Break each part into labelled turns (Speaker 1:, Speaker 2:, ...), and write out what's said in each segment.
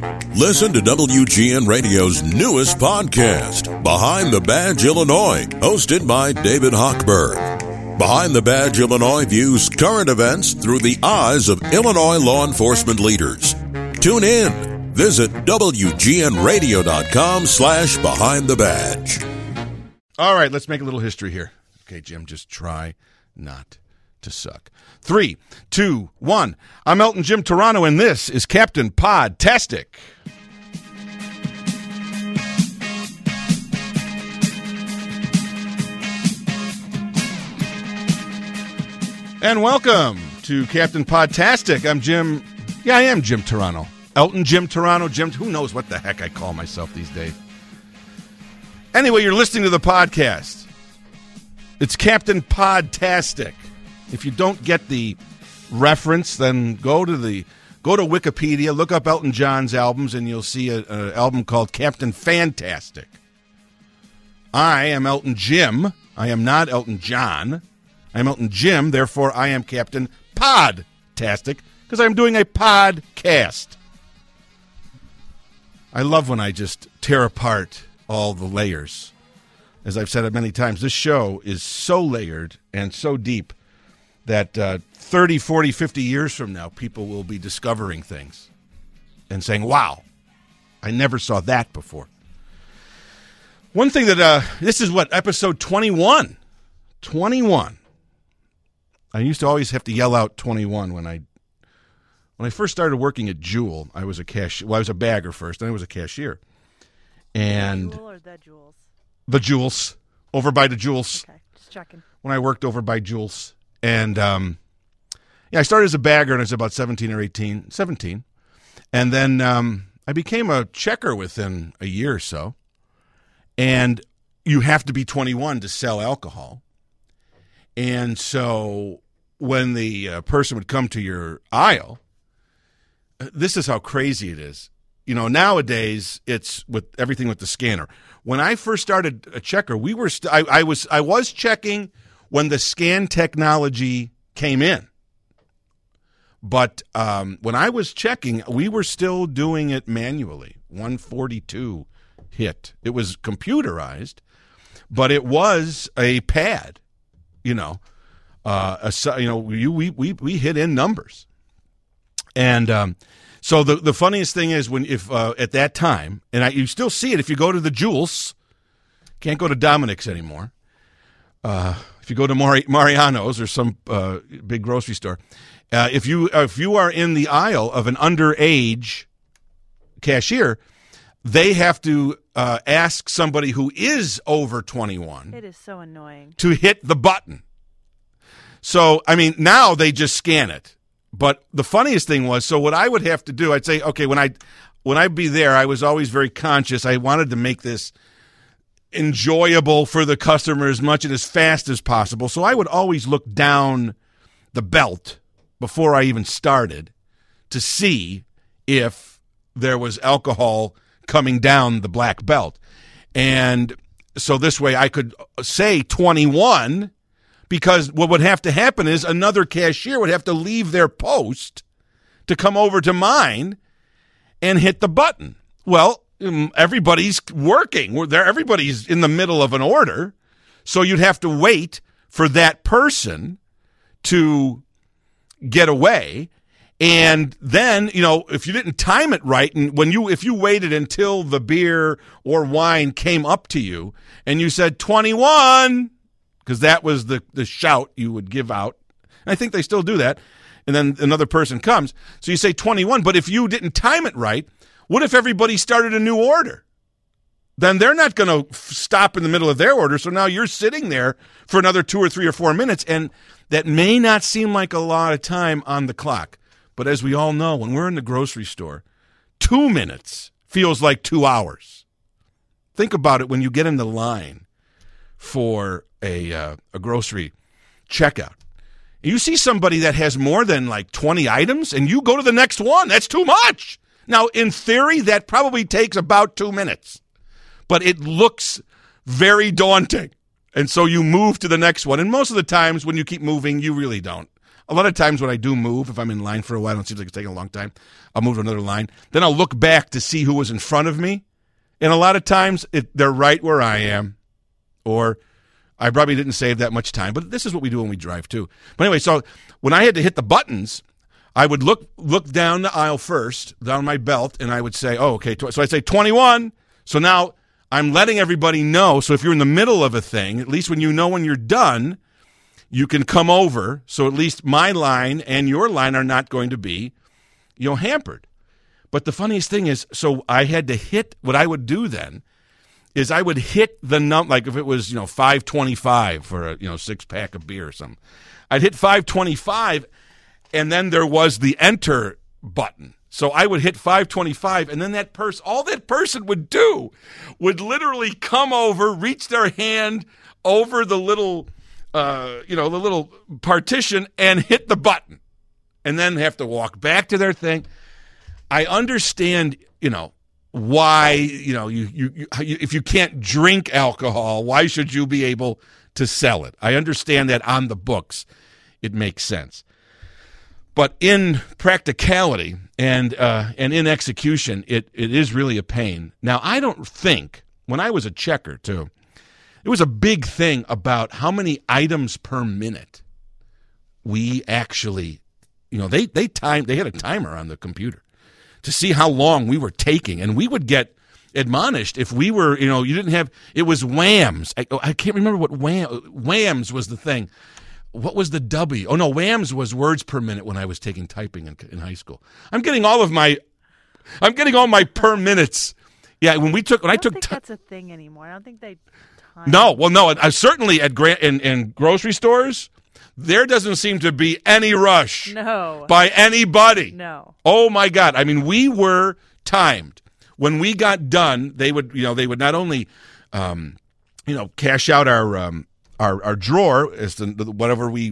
Speaker 1: Listen to WGN Radio's newest podcast, Behind the Badge Illinois, hosted by David Hochberg. Behind the Badge Illinois views current events through the eyes of Illinois law enforcement leaders. Tune in. Visit WGNRadio.com/Behind the Badge.
Speaker 2: All right, let's make a little history here. Okay, Jim, just try not to suck. 3, 2, 1. I'm Elton Jim Turano, and this is Captain Podtastic. And welcome to Captain Podtastic. I'm Jim. Yeah, I am Jim Turano. Elton Jim Turano. Jim. Who knows what the heck I call myself these days? Anyway, you're listening to the podcast. It's Captain Podtastic. If you don't get the reference, then go to Wikipedia, look up Elton John's albums, and you'll see an album called Captain Fantastic. I am Elton Jim. I am not Elton John. I'm Elton Jim, therefore I am Captain Podtastic, because I'm doing a podcast. I love when I just tear apart all the layers. As I've said it many times, this show is so layered and so deep that 30, 40, 50 years from now, people will be discovering things and saying, wow, I never saw that before. One thing that, this is what, episode 21. 21. I used to always have to yell out 21 when I first started working at Jewel. I was a cashier. Well, I was a bagger first, then I was a cashier. And
Speaker 3: Jewel or the Jewels?
Speaker 2: The Jewels, over by the Jewels.
Speaker 3: Okay, just checking.
Speaker 2: When I worked over by Jewels. And, I started as a bagger when I was about 17 or 18. 17. And then I became a checker within a year or so. And you have to be 21 to sell alcohol. And so when the person would come to your aisle, this is how crazy it is. You know, nowadays it's with everything with the scanner. When I first started a checker, we were I was checking when the scan technology came in. But when I was checking, we were still doing it manually. 142 hit. It was computerized, but it was a pad. We hit in numbers, and so the funniest thing is if at that time, and you still see it if you go to the Jewels, can't go to Dominic's anymore. If you go to Mariano's or some big grocery store, if you are in the aisle of an underage cashier, they have to ask somebody who is over 21.
Speaker 3: It is so annoying. To
Speaker 2: hit the button. So, I mean, now they just scan it. But the funniest thing was, so what I would have to do, I'd say, okay, when I'd be there, I was always very conscious. I wanted to make this enjoyable for the customer as much and as fast as possible. So I would always look down the belt before I even started to see if there was alcohol coming down the black belt. And so this way I could say 21, because what would have to happen is another cashier would have to leave their post to come over to mine and hit the button. Well, everybody's working. Everybody's in the middle of an order, so you'd have to wait for that person to get away. And then, if you didn't time it right, and if you waited until the beer or wine came up to you and you said 21, because that was the shout you would give out. And I think they still do that. And then another person comes. So you say 21, but if you didn't time it right, what if everybody started a new order? Then they're not going to stop in the middle of their order. So now you're sitting there for another 2 or 3 or 4 minutes, and that may not seem like a lot of time on the clock. But as we all know, when we're in the grocery store, 2 minutes feels like 2 hours. Think about it when you get in the line for a grocery checkout. You see somebody that has more than like 20 items, and you go to the next one. That's too much. Now, in theory, that probably takes about 2 minutes. But it looks very daunting. And so you move to the next one. And most of the times when you keep moving, you really don't. a lot of times when I do move, if I'm in line for a while and it seems like it's taking a long time, I'll move to another line. Then I'll look back to see who was in front of me. And a lot of times they're right where I am. Or I probably didn't save that much time. But this is what we do when we drive too. But anyway, so when I had to hit the buttons, I would look down the aisle first, down my belt, and I would say, oh, okay. So I'd say 21. So now I'm letting everybody know. So if you're in the middle of a thing, at least when you know when you're done, you can come over. So at least my line and your line are not going to be, hampered. But the funniest thing is, so I had to hit, what I would do then is I would hit the number, like if it was, $5.25 for a, 6-pack of beer or something. I'd hit $5.25, and then there was the enter button. So I would hit $5.25, and then all that person would do would literally come over, reach their hand over the little, the little partition and hit the button, and then have to walk back to their thing. I understand, why, if you can't drink alcohol, why should you be able to sell it? I understand that on the books, it makes sense. But in practicality and in execution, it is really a pain. Now, I don't think, when I was a checker too, it was a big thing about how many items per minute we actually, they had a timer on the computer to see how long we were taking, and we would get admonished if we were, you didn't have, it was WHAMS. I can't remember what WHAMS was the thing. What was the W? Oh, no, WHAMS was words per minute when I was taking typing in high school. I'm getting all my per minutes. Yeah, I don't
Speaker 3: think that's a thing anymore. I don't think they time.
Speaker 2: No, well, no, I certainly in grocery stores, there doesn't seem to be any rush.
Speaker 3: No.
Speaker 2: By anybody.
Speaker 3: No.
Speaker 2: Oh my God. I mean, we were timed. When we got done, they would not only cash out our drawer as to whatever we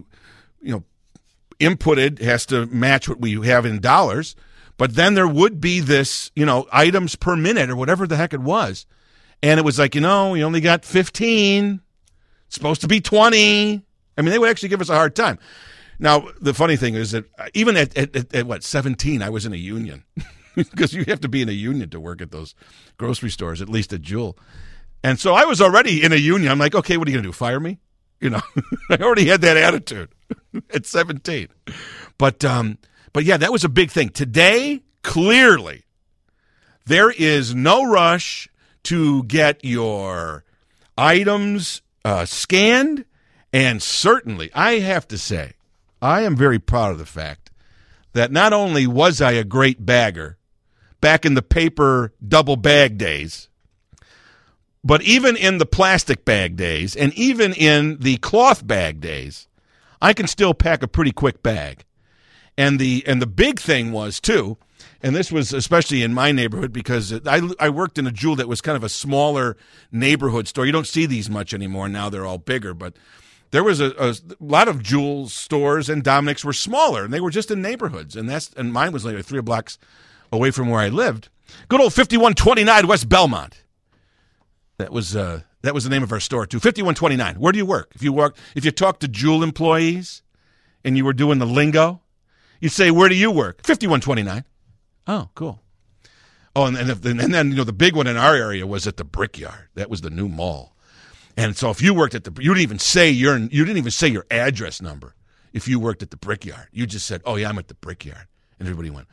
Speaker 2: inputted has to match what we have in dollars, but then there would be this, items per minute or whatever the heck it was. And it was like, we only got 15. It's supposed to be 20. I mean, they would actually give us a hard time. Now, the funny thing is that even at 17, I was in a union because you have to be in a union to work at those grocery stores, at least at Jewel. And so I was already in a union. I'm like, okay, what are you going to do, fire me? I already had that attitude at 17. But yeah, that was a big thing. Today, clearly, there is no rush to get your items scanned. And certainly, I have to say, I am very proud of the fact that not only was I a great bagger back in the paper double bag days, but even in the plastic bag days and even in the cloth bag days, I can still pack a pretty quick bag. And the big thing was, too, and this was especially in my neighborhood because I worked in a Jewel that was kind of a smaller neighborhood store. You don't see these much anymore. Now they're all bigger, but there was a lot of Jewel stores, and Dominic's were smaller, and they were just in neighborhoods. And mine was like 3 blocks away from where I lived. Good old 5129 West Belmont. That was the name of our store too. 5129. Where do you work? If you talk to Jewel employees, and you were doing the lingo, you'd say, "Where do you work?" 5129. Oh, cool. Oh, and then the big one in our area was at the Brickyard. That was the new mall. And so if you worked at you didn't even say your address number. If you worked at the Brickyard, you just said, "Oh yeah, I'm at the Brickyard," and everybody went,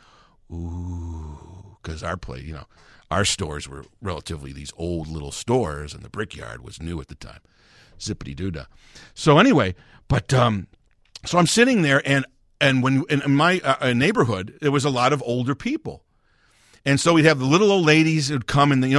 Speaker 2: "Ooh," because our stores were relatively these old little stores, and the Brickyard was new at the time, zippity doo-dah. So anyway, but so I'm sitting there, and when in my neighborhood, there was a lot of older people, and so we'd have the little old ladies who'd come, and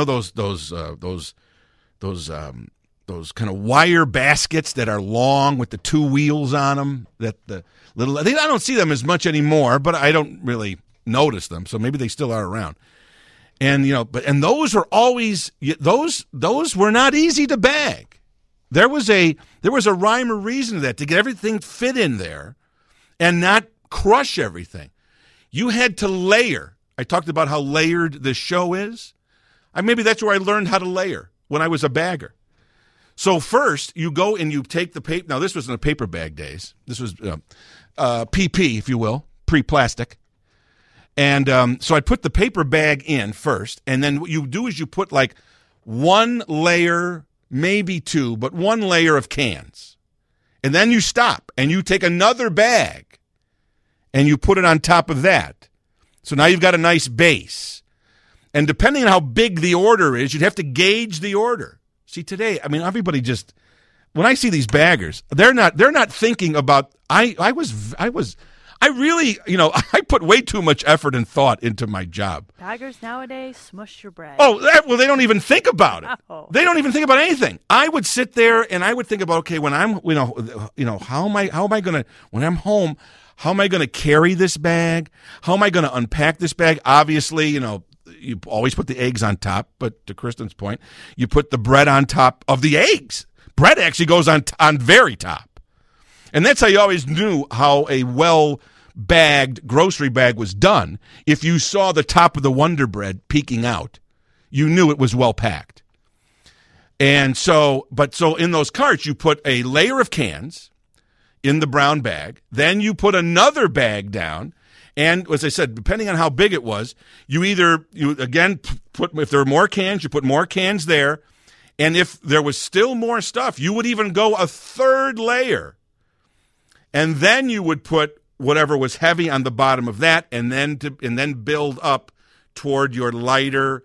Speaker 2: those kind of wire baskets that are long with the 2 wheels on them. I don't see them as much anymore, but I don't really notice them. So maybe they still are around. And those were always those were not easy to bag. There was a rhyme or reason to that, to get everything fit in there and not crush everything. You had to layer. I talked about how layered this show is. Maybe that's where I learned how to layer, when I was a bagger. So first, you go and you take the paper. Now, this was in the paper bag days. This was PP, if you will, pre-plastic. And so I put the paper bag in first, and then what you do is you put like one layer, maybe two, but one layer of cans. And then you stop, and you take another bag, and you put it on top of that. So now you've got a nice base. And depending on how big the order is, you'd have to gauge the order. See, today, I mean, everybody just, when I see these baggers, they're not thinking about, I really, I put way too much effort and thought into my job.
Speaker 3: Baggers nowadays smush your bread.
Speaker 2: Oh, well, they don't even think about it.
Speaker 3: No.
Speaker 2: They don't even think about anything. I would sit there and I would think about, okay, when I'm, how am I going to, when I'm home, how am I going to carry this bag? How am I going to unpack this bag? Obviously, you always put the eggs on top, but to Kristen's point, you put the bread on top of the eggs. Bread actually goes on very top. And that's how you always knew how a well-bagged grocery bag was done. If you saw the top of the Wonder Bread peeking out, you knew it was well-packed. And so in those carts, you put a layer of cans in the brown bag. Then you put another bag down. And as I said, depending on how big it was, you again put, if there were more cans, you put more cans there. And if there was still more stuff, you would even go a third layer. And then you would put whatever was heavy on the bottom of that, and then build up toward your lighter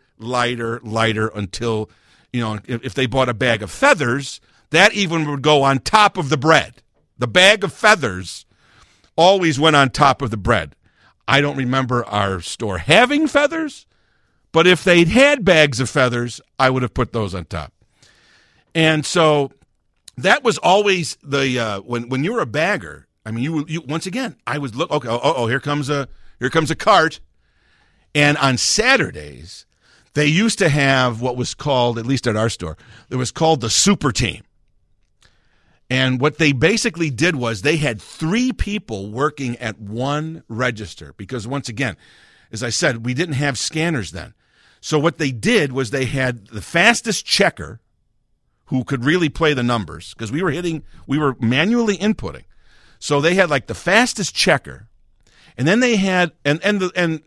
Speaker 2: until, if they bought a bag of feathers, that even would go on top of the bread. The bag of feathers always went on top of the bread. I don't remember our store having feathers, but if they'd had bags of feathers, I would have put those on top. And so that was always the when you were a bagger. I mean, you once again, I was here comes a cart. And on Saturdays, they used to have what was called, at least at our store, it was called the super team. And what they basically did was they had 3 people working at one register because, once again, as I said, we didn't have scanners then. So what they did was they had the fastest checker who could really play the numbers because we were manually inputting. So they had like the fastest checker, and then they had the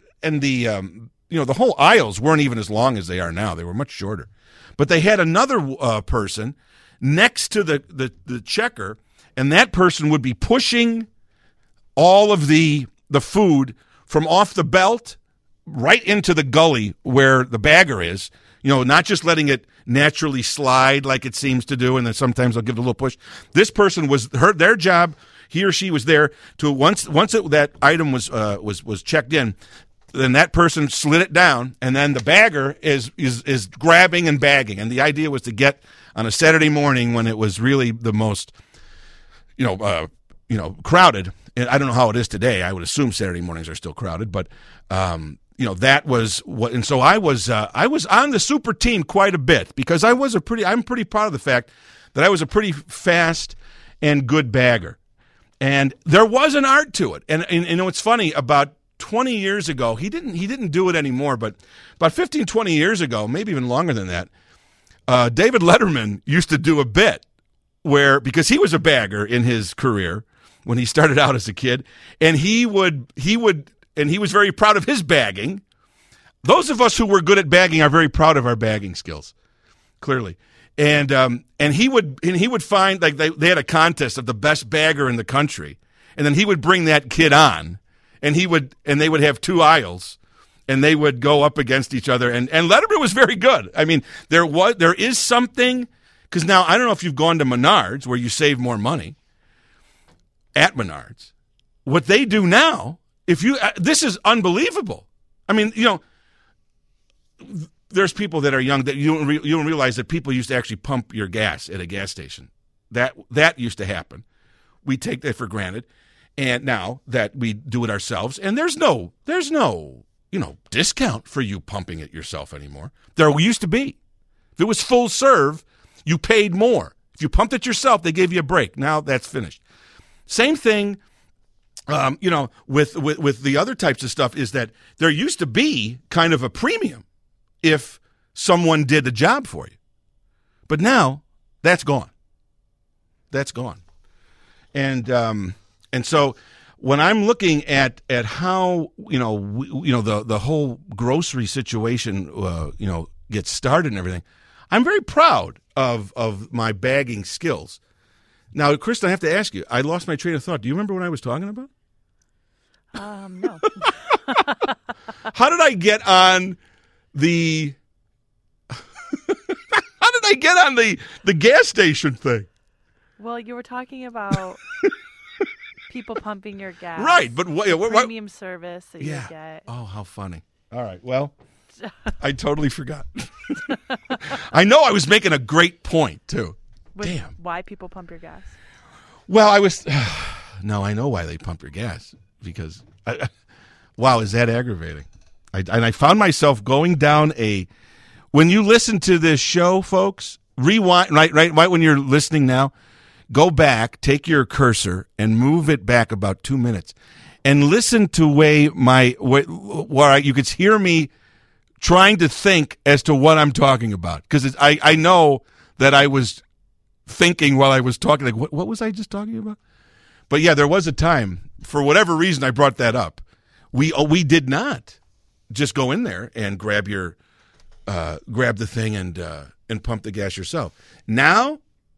Speaker 2: whole aisles weren't even as long as they are now. They were much shorter, but they had another person next to the checker, and that person would be pushing all of the food from off the belt right into the gully where the bagger is, not just letting it naturally slide like it seems to do, and then sometimes I'll give it a little push. This person their job, he or she was there to once that item was checked in, then that person slid it down, and then the bagger is grabbing and bagging. And the idea was to get on a Saturday morning when it was really the most, crowded. And I don't know how it is today. I would assume Saturday mornings are still crowded, but that was what. And so I was on the super team quite a bit because I'm pretty proud of the fact that I was a pretty fast and good bagger, and there was an art to it. And it's funny, about 20 years ago, he didn't do it anymore, but about 15, 20 years ago, maybe even longer than that, David Letterman used to do a bit where, because he was a bagger in his career when he started out as a kid, and he was very proud of his bagging. Those of us who were good at bagging are very proud of our bagging skills, clearly. And he would find, like, they had a contest of the best bagger in the country, and then he would bring that kid on, and they would have 2 aisles, and they would go up against each other. And Letterman was very good. I mean, there is something, because now I don't know if you've gone to Menards where you save more money at Menards. What they do now, this is unbelievable. I mean, there's people that are young that you don't realize that people used to actually pump your gas at a gas station. That used to happen. We take that for granted. And now that we do it ourselves, and there's no discount for you pumping it yourself anymore. There used to be. If it was full serve, you paid more. If you pumped it yourself, they gave you a break. Now that's finished. Same thing, with the other types of stuff, is that there used to be kind of a premium if someone did the job for you. But now That's gone. That's gone. And so when I'm looking at how the whole grocery situation gets started and everything, I'm very proud of my bagging skills. Now, Kristen, I have to ask you. I lost my train of thought. Do you remember what I was talking about?
Speaker 3: No.
Speaker 2: How did I get on the? How did I get on the gas station thing?
Speaker 3: Well, you were talking about people pumping your gas.
Speaker 2: Right, but what
Speaker 3: premium service that you get.
Speaker 2: Oh, how funny. All right, well, I totally forgot. I know I was making a great point, too. Damn.
Speaker 3: Why people pump your gas?
Speaker 2: Well, I know why they pump your gas. Because, wow, is that aggravating? I found myself going down when you listen to this show, folks, rewind, right when you're listening now, go back, take your cursor, and move it back about 2 minutes, and listen to where you could hear me trying to think as to what I'm talking about. Because I know that I was thinking while I was talking, like, what was I just talking about? But yeah, there was a time, for whatever reason I brought that up, we did not just go in there and grab the thing and pump the gas yourself. Now,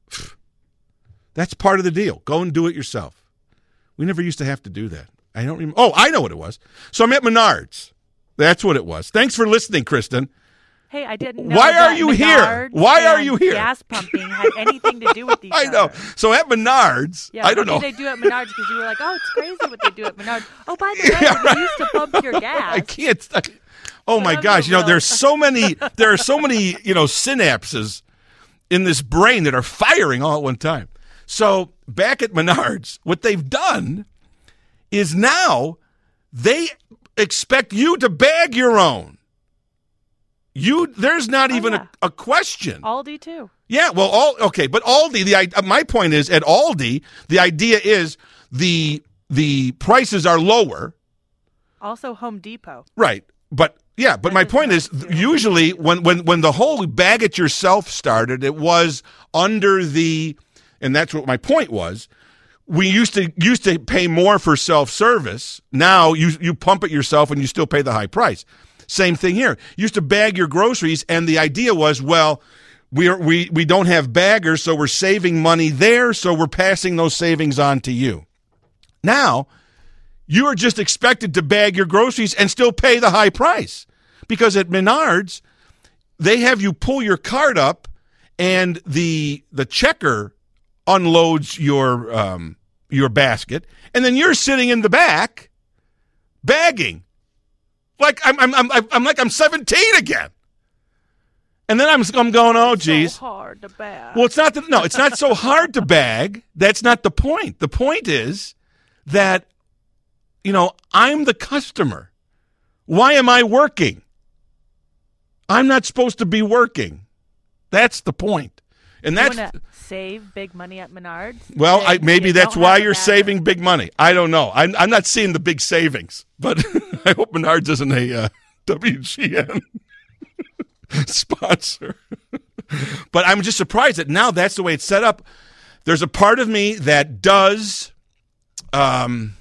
Speaker 2: that's part of the deal. Go and do it yourself. We never used to have to do that. I don't remember. Oh, I know what it was. So I'm at Menards. That's what it was. Thanks for listening, Kristen.
Speaker 3: Hey, I didn't know.
Speaker 2: Why are you here? Why are you here?
Speaker 3: Gas pumping had anything to do with each other.
Speaker 2: I know. So at Menards,
Speaker 3: yeah,
Speaker 2: I don't know.
Speaker 3: What did they do at Menards? Because you were like, oh, it's crazy what they do at Menards. Oh, by the way, they used to pump your gas.
Speaker 2: I can't. Oh my gosh! There's so many. There are so many. Synapses in this brain that are firing all at one time. So back at Menards, what they've done is now they expect you to bag your own. There's not even a question.
Speaker 3: Aldi too.
Speaker 2: Yeah, well, but Aldi. My point is, at Aldi, the idea is the prices are lower.
Speaker 3: Also, Home Depot.
Speaker 2: Right, but my point is, usually when the whole bag it yourself started, it was under and that's what my point was. We used to pay more for self-service. Now you pump it yourself and you still pay the high price. Same thing here. You used to bag your groceries, and the idea was, well, we don't have baggers, so we're saving money there, so we're passing those savings on to you. Now, you are just expected to bag your groceries and still pay the high price. Because at Menards, they have you pull your cart up, and the checker unloads your basket, and then you're sitting in the back bagging. Like I'm 17 again, and then I'm going, oh geez,
Speaker 3: so hard to bag.
Speaker 2: Well, it's not so hard to bag. That's not the point. The point is that I'm the customer. Why am I working? I'm not supposed to be working. That's the point, and that's.
Speaker 3: You want to save big money at Menards?
Speaker 2: Well, maybe that's why you're saving big money. I don't know. I'm not seeing the big savings, but I hope Menards isn't a WGN sponsor. But I'm just surprised that now that's the way it's set up. There's a part of me that does kind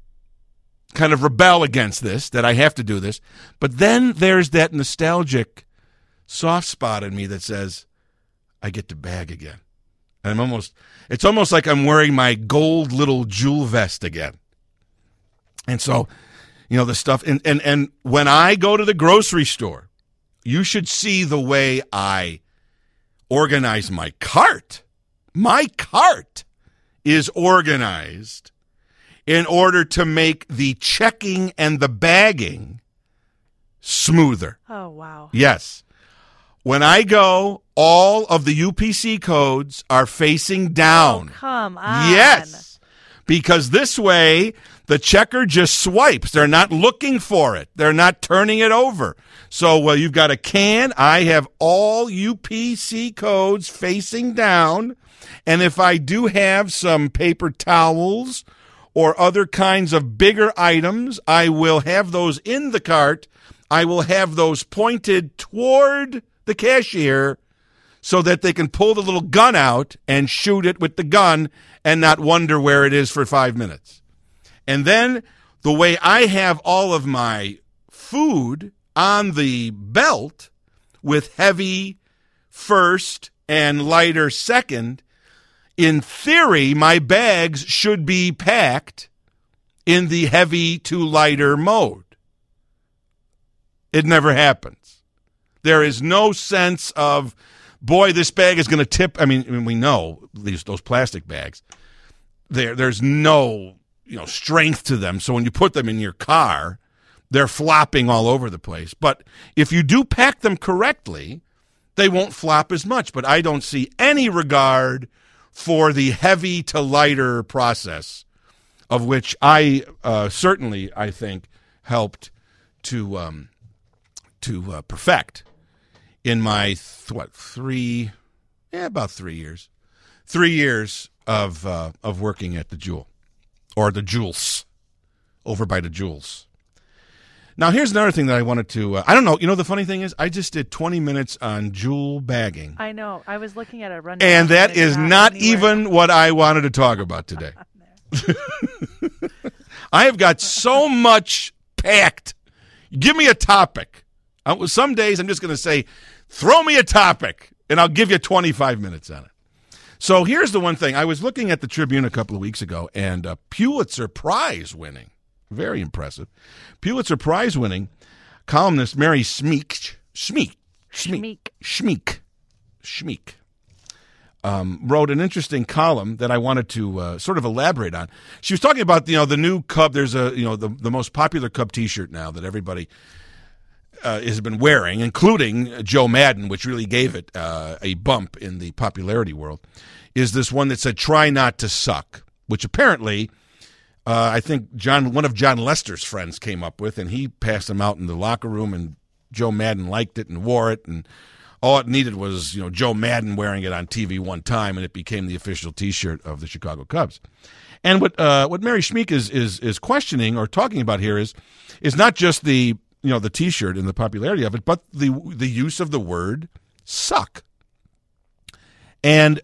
Speaker 2: of rebel against this, that I have to do this. But then there's that nostalgic soft spot in me that says, I get to bag again. It's almost like I'm wearing my gold little jewel vest again. And so, the stuff, and when I go to the grocery store, you should see the way I organize my cart. My cart is organized in order to make the checking and the bagging smoother.
Speaker 3: Oh, wow.
Speaker 2: Yes. When I go, all of the UPC codes are facing down.
Speaker 3: Oh, come on.
Speaker 2: Yes. Because this way, the checker just swipes. They're not looking for it. They're not turning it over. So you've got a can. I have all UPC codes facing down. And if I do have some paper towels or other kinds of bigger items, I will have those in the cart. I will have those pointed toward the cashier so that they can pull the little gun out and shoot it with the gun and not wonder where it is for 5 minutes. And then the way I have all of my food on the belt with heavy first and lighter second, in theory, my bags should be packed in the heavy to lighter mode. It never happens. There is no sense of, boy, this bag is going to tip. I mean, we know those plastic bags. There's no strength to them. So when you put them in your car, they're flopping all over the place. But if you do pack them correctly, they won't flop as much. But I don't see any regard for the heavy to lighter process, of which I certainly, I think, helped to perfect in my about 3 years, 3 years of working at the Jewel, or the Jewels, over by the Jewels. Now, here's another thing that I wanted to, I don't know, the funny thing is, I just did 20 minutes on jewel bagging.
Speaker 3: I know. I was looking at a rundown.
Speaker 2: And that is not even what I wanted to talk about today. I have got so much packed. Give me a topic. Some days I'm just going to say, throw me a topic, and I'll give you 25 minutes on it. So here's the one thing. I was looking at the Tribune a couple of weeks ago, and Pulitzer Prize winning, very impressive, Pulitzer Prize winning columnist Mary Schmeek wrote an interesting column that I wanted to sort of elaborate on. She was talking about the new Cub. There's the most popular Cub T-shirt now that everybody has been wearing, including Joe Madden, which really gave it a bump in the popularity world, is this one that said "Try not to suck," which apparently I think one of John Lester's friends came up with, and he passed them out in the locker room, and Joe Madden liked it and wore it, and all it needed was Joe Madden wearing it on TV one time, and it became the official T-shirt of the Chicago Cubs. And what Mary Schmeek is questioning or talking about here is not just the T-shirt and the popularity of it, but the use of the word "suck." And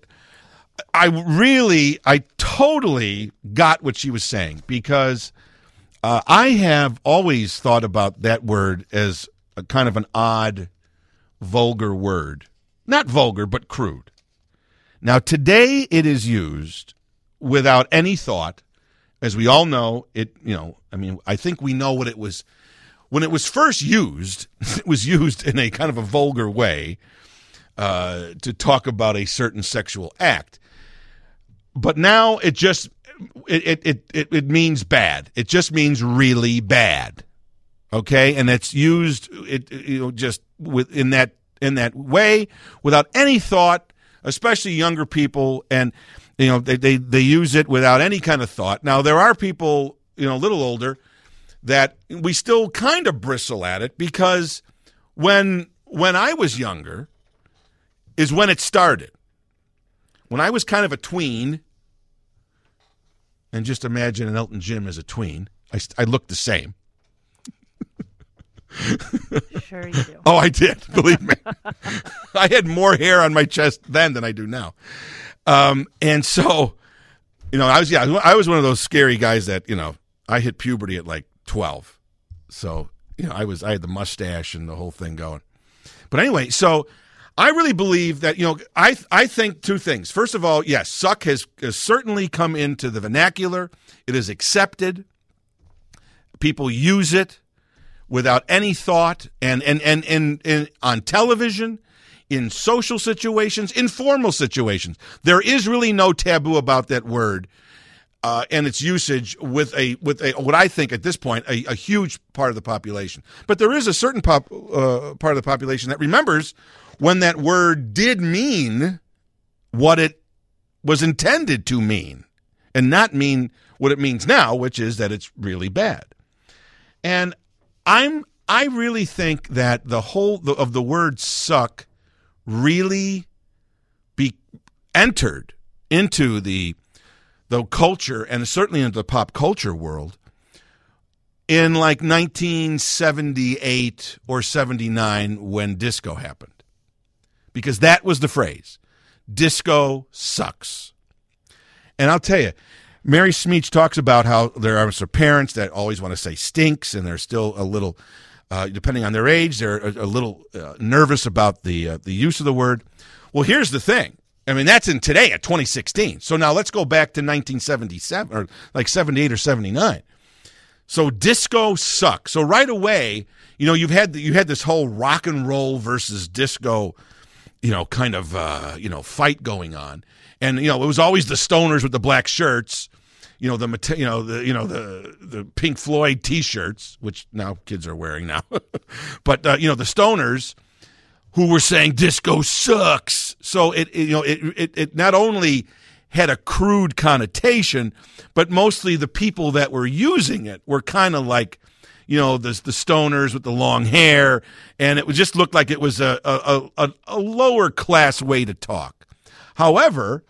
Speaker 2: I totally got what she was saying, because I have always thought about that word as a kind of an odd, vulgar word. Not vulgar, but crude. Now, today it is used without any thought. As we all know, I think we know what it was. When it was first used, it was used in a kind of a vulgar way to talk about a certain sexual act. But now it just it means bad. It just means really bad. Okay, and it's used just in that way without any thought, especially younger people, and they use it without any kind of thought. Now there are people a little older that we still kind of bristle at it, because when I was younger is when it started. When I was kind of a tween, and just imagine an Elton Jim as a tween, I looked the same.
Speaker 3: Sure you do.
Speaker 2: Oh, I did. Believe me. I had more hair on my chest then than I do now. And so, I was one of those scary guys that, I hit puberty at like 12. So, I had the mustache and the whole thing going. But anyway, so I really believe that, I think two things. First of all, yes, suck has certainly come into the vernacular. It is accepted. People use it without any thought, and on television, in social situations, informal situations. There is really no taboo about that word and its usage with a what I think at this point a huge part of the population. But there is a certain part of the population that remembers when that word did mean what it was intended to mean, and not mean what it means now, which is that it's really bad. And I really think that the whole of the word "suck" really entered into the culture, and certainly into the pop culture world, in like 1978 or 79 when disco happened. because that was the phrase. Disco sucks. And I'll tell you, Mary Smeech talks about how there are some parents that always want to say stinks, and they're still a little, depending on their age, they're a little nervous about the use of the word. Well, here's the thing. I mean, that's in today at 2016. So now let's go back to 1977 or like 78 or 79. So disco sucks. So right away, you had this whole rock and roll versus disco, kind of fight going on, and it was always the stoners with the black shirts, the Pink Floyd T-shirts, which now kids are wearing now, but the stoners who were saying disco sucks. So it not only had a crude connotation, but mostly the people that were using it were kind of like, the stoners with the long hair, and it just looked like it was a lower class way to talk. However,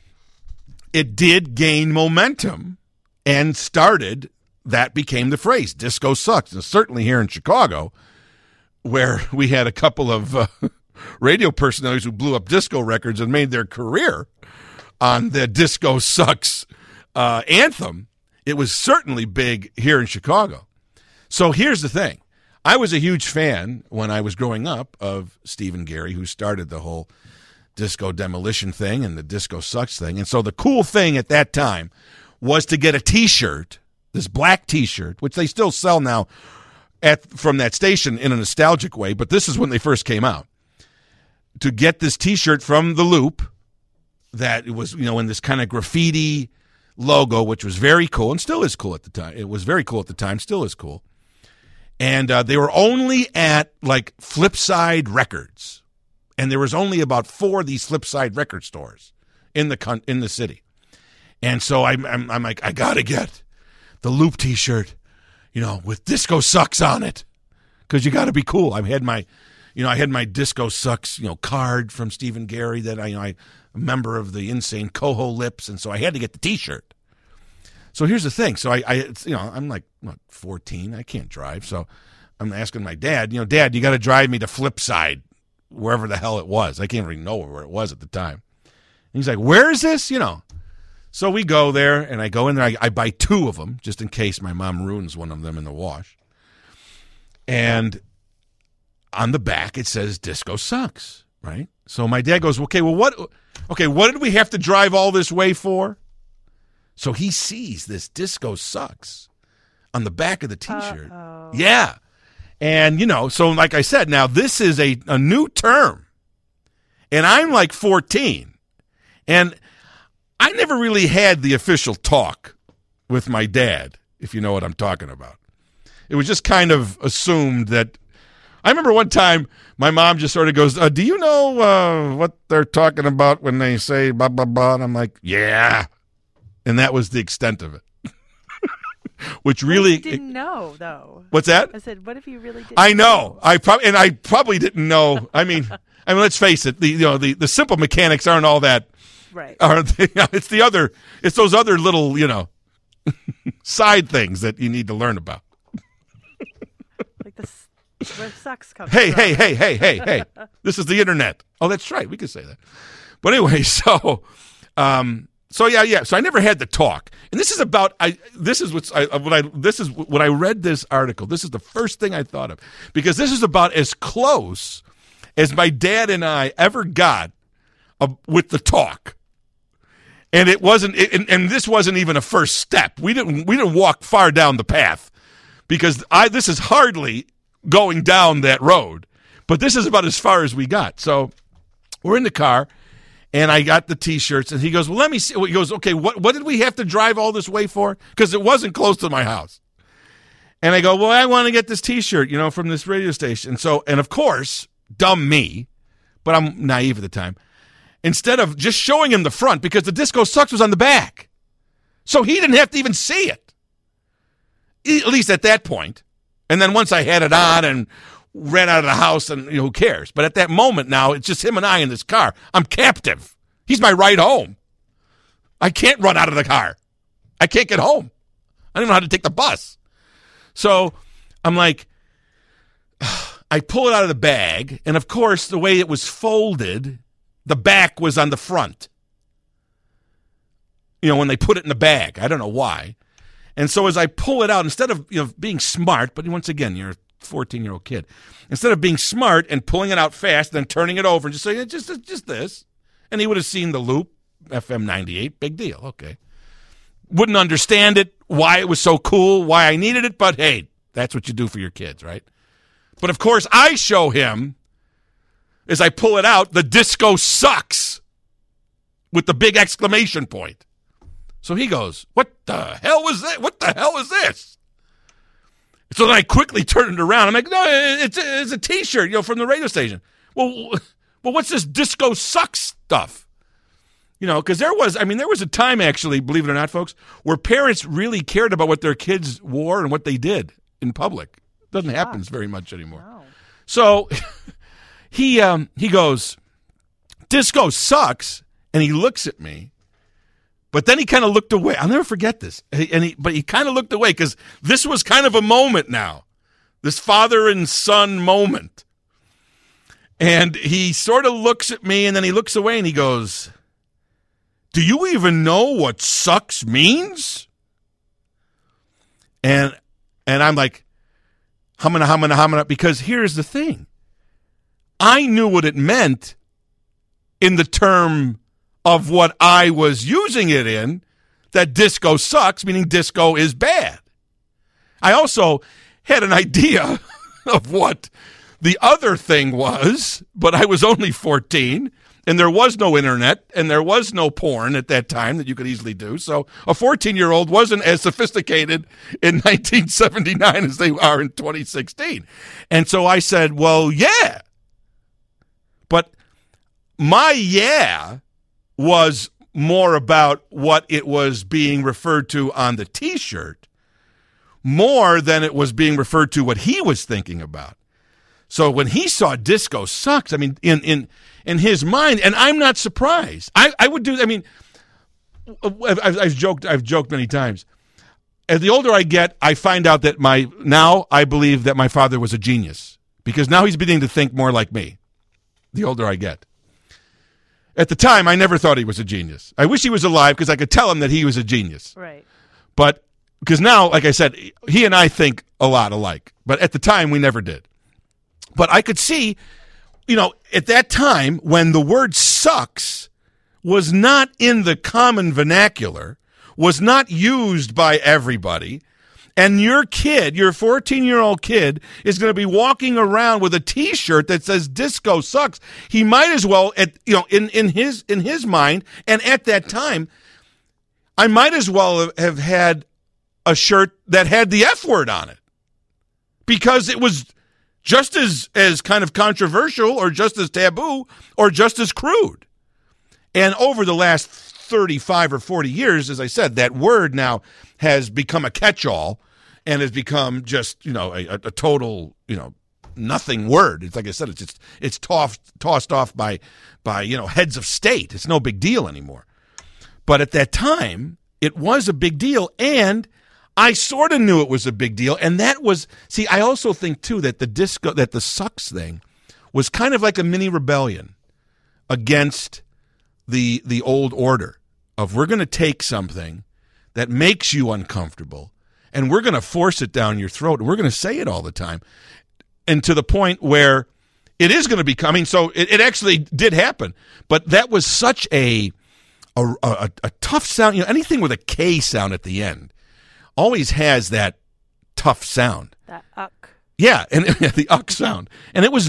Speaker 2: it did gain momentum and that became the phrase, disco sucks. And certainly here in Chicago, where we had a couple of radio personalities who blew up disco records and made their career on the disco sucks anthem, it was certainly big here in Chicago. So here's the thing. I was a huge fan when I was growing up of Stephen Gary, who started the whole disco demolition thing and the disco sucks thing. And so the cool thing at that time was to get a T-shirt, this black T-shirt, which they still sell now from that station in a nostalgic way, but this is when they first came out. To get this T-shirt from The Loop that it was, in this kind of graffiti logo, which was very cool and still is cool at the time. It was very cool at the time, still is cool. And they were only at like Flipside Records, and there was only about 4 of these Flipside record stores in the city. And so I'm like, I gotta get the Loop T-shirt, with Disco Sucks on it, because you got to be cool. I had my Disco Sucks, card from Stephen Gary that I'm a member of the Insane Coho Lips, and so I had to get the T-shirt. So here's the thing. So I'm like 14. I can't drive, so I'm asking my dad. Dad, you got to drive me to Flipside, wherever the hell it was. I can't even know where it was at the time. And he's like, "Where is this?" So we go there, and I go in there. I buy 2 of them just in case my mom ruins one of them in the wash. And on the back it says "Disco Sucks," right? So my dad goes, "Okay, well, what did we have to drive all this way for?" So he sees this "Disco Sucks" on the back of the T-shirt.
Speaker 3: Uh-oh.
Speaker 2: Yeah. And, so like I said, now this is a new term. And I'm like 14. And I never really had the official talk with my dad, if you know what I'm talking about. It was just kind of assumed that. I remember one time my mom just sort of goes, "Do you know what they're talking about when they say blah, blah, blah?" And I'm like, "Yeah." And that was the extent of it. Which really
Speaker 3: you didn't know, though.
Speaker 2: What's that?
Speaker 3: I said, what if you really didn't
Speaker 2: I know. I probably didn't know. I mean, let's face it. The simple mechanics aren't all that.
Speaker 3: Right.
Speaker 2: It's those other little, side things that you need to learn about.
Speaker 3: Like where sucks comes
Speaker 2: Hey,
Speaker 3: from.
Speaker 2: hey. This is the internet. Oh, that's right. We could say that. But anyway, so yeah. So I never had the talk. And this is when I read this article, this is the first thing I thought of, because this is about as close as my dad and I ever got with the talk. And it wasn't, and this wasn't even a first step. We didn't walk far down the path, because this is hardly going down that road, but this is about as far as we got. So we're in the car, and I got the T-shirts, and he goes, "Well, let me see." He goes, "Okay, what did we have to drive all this way for?" Because it wasn't close to my house. And I go, "Well, I want to get this T-shirt, from this radio station." And of course, dumb me, but I'm naive at the time. Instead of just showing him the front, because the Disco Sucks was on the back. So he didn't have to even see it. At least at that point. And then once I had it on and ran out of the house, and who cares? But at that moment now, it's just him and I in this car. I'm captive. He's my ride home. I can't run out of the car. I can't get home. I don't know how to take the bus. So I'm like, I pull it out of the bag, and of course, the way it was folded, the back was on the front. When they put it in the bag. I don't know why. And so as I pull it out, instead of being smart, but once again, you're a 14-year-old kid. Instead of being smart and pulling it out fast, then turning it over and just saying, just this. And he would have seen the loop, FM 98, big deal, okay. Wouldn't understand it, why it was so cool, why I needed it, but hey, that's what you do for your kids, right? But of course, I show him, as I pull it out, the disco sucks with the big exclamation point. So he goes, what the hell was that? What the hell is this? So then I quickly turn it around. I'm like, no, it's a T-shirt, from the radio station. Well, what's this disco sucks stuff? Because there was a time, actually, believe it or not, folks, where parents really cared about what their kids wore and what they did in public. Doesn't happen very much anymore. No. So he goes, disco sucks, and he looks at me. But then he kind of looked away. I'll never forget this. But he kind of looked away because this was kind of a moment now, this father and son moment. And he sort of looks at me, and then he looks away, and he goes, do you even know what sucks means? And I'm like, humana, because here's the thing. I knew what it meant in the term of what I was using it in, that disco sucks, meaning disco is bad. I also had an idea of what the other thing was, but I was only 14, and there was no internet, and there was no porn at that time that you could easily do. So a 14-year-old wasn't as sophisticated in 1979 as they are in 2016. And so I said, well, yeah. But my yeah was more about what it was being referred to on the T-shirt, more than it was being referred to what he was thinking about. So when he saw disco sucks, in his mind, and I'm not surprised. I would do. I've joked many times. As the older I get, I find out that I believe that my father was a genius, because now he's beginning to think more like me. The older I get. At the time, I never thought he was a genius. I wish he was alive because I could tell him that he was a genius.
Speaker 3: Right.
Speaker 2: But because now, like I said, he and I think a lot alike. But at the time, we never did. But I could see, at that time when the word sucks was not in the common vernacular, was not used by everybody, and your 14-year-old kid, is going to be walking around with a T-shirt that says disco sucks, he might as well, in his mind, and at that time, I might as well have had a shirt that had the F word on it, because it was just as kind of controversial, or just as taboo, or just as crude. And over the last 35 or 40 years, as I said, that word now has become a catch-all and has become just, a total, nothing word. It's like I said, it's tossed off by heads of state. It's no big deal anymore. But at that time, it was a big deal, and I sort of knew it was a big deal, and that was, I also think, too, that the sucks thing was kind of like a mini rebellion against the old order of, we're going to take something that makes you uncomfortable, and we're going to force it down your throat, and we're going to say it all the time, and to the point where it is going to become, so it actually did happen, but that was such a tough sound, anything with a K sound at the end always has that tough sound.
Speaker 3: That uck.
Speaker 2: Yeah, and the uck sound. And it was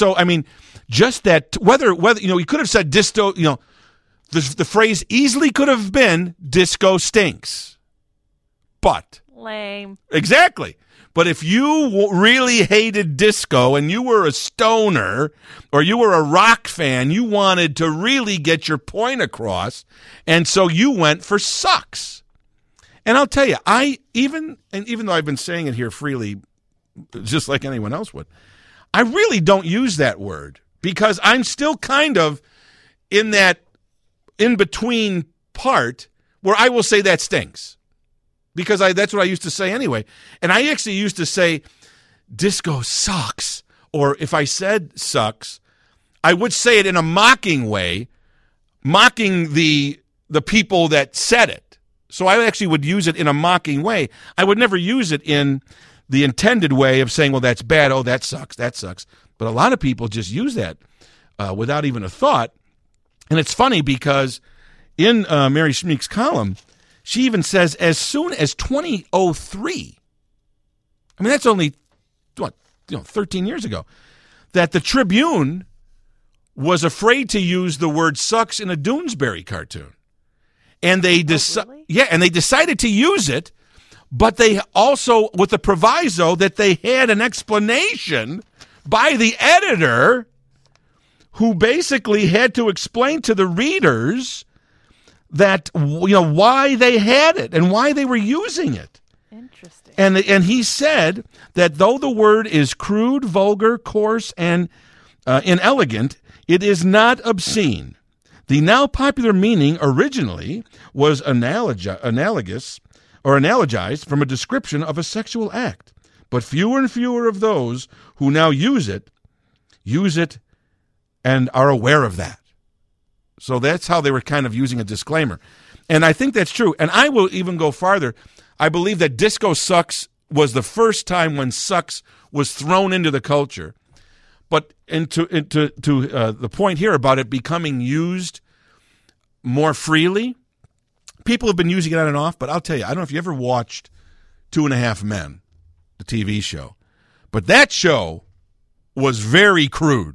Speaker 2: just that, whether you could have said disco, the phrase easily could have been disco stinks. But.
Speaker 3: Lame.
Speaker 2: Exactly. But if you really hated disco and you were a stoner or you were a rock fan, you wanted to really get your point across, and so you went for sucks. And I'll tell you, even though I've been saying it here freely, just like anyone else would, I really don't use that word because I'm still kind of in that in-between part where I will say that stinks. Because that's what I used to say anyway. And I actually used to say, disco sucks, or if I said sucks, I would say it in a mocking way, mocking the people that said it. So I actually would use it in a mocking way. I would never use it in the intended way of saying, well, that's bad. Oh, that sucks. That sucks. But a lot of people just use that without even a thought. And it's funny because in Mary Schmeek's column, she even says as soon as 2003, I mean, that's only, 13 years ago, that the Tribune was afraid to use the word sucks in a Doonesbury cartoon. And they
Speaker 3: really?
Speaker 2: and they decided to use it, but they also, with the proviso that they had an explanation by the editor who basically had to explain to the readers that, why they had it and why they were using it.
Speaker 3: Interesting.
Speaker 2: And he said that though the word is crude, vulgar, coarse, and inelegant, it is not obscene. The now popular meaning originally was analogous or analogized from a description of a sexual act. But fewer and fewer of those who now use it and are aware of that. So that's how they were kind of using a disclaimer. And I think that's true. And I will even go farther. I believe that disco sucks was the first time when sucks was thrown into the culture. But to the point here about it becoming used more freely, people have been using it on and off, but I'll tell you, I don't know if you ever watched 2.5 Men, the TV show, but that show was very crude.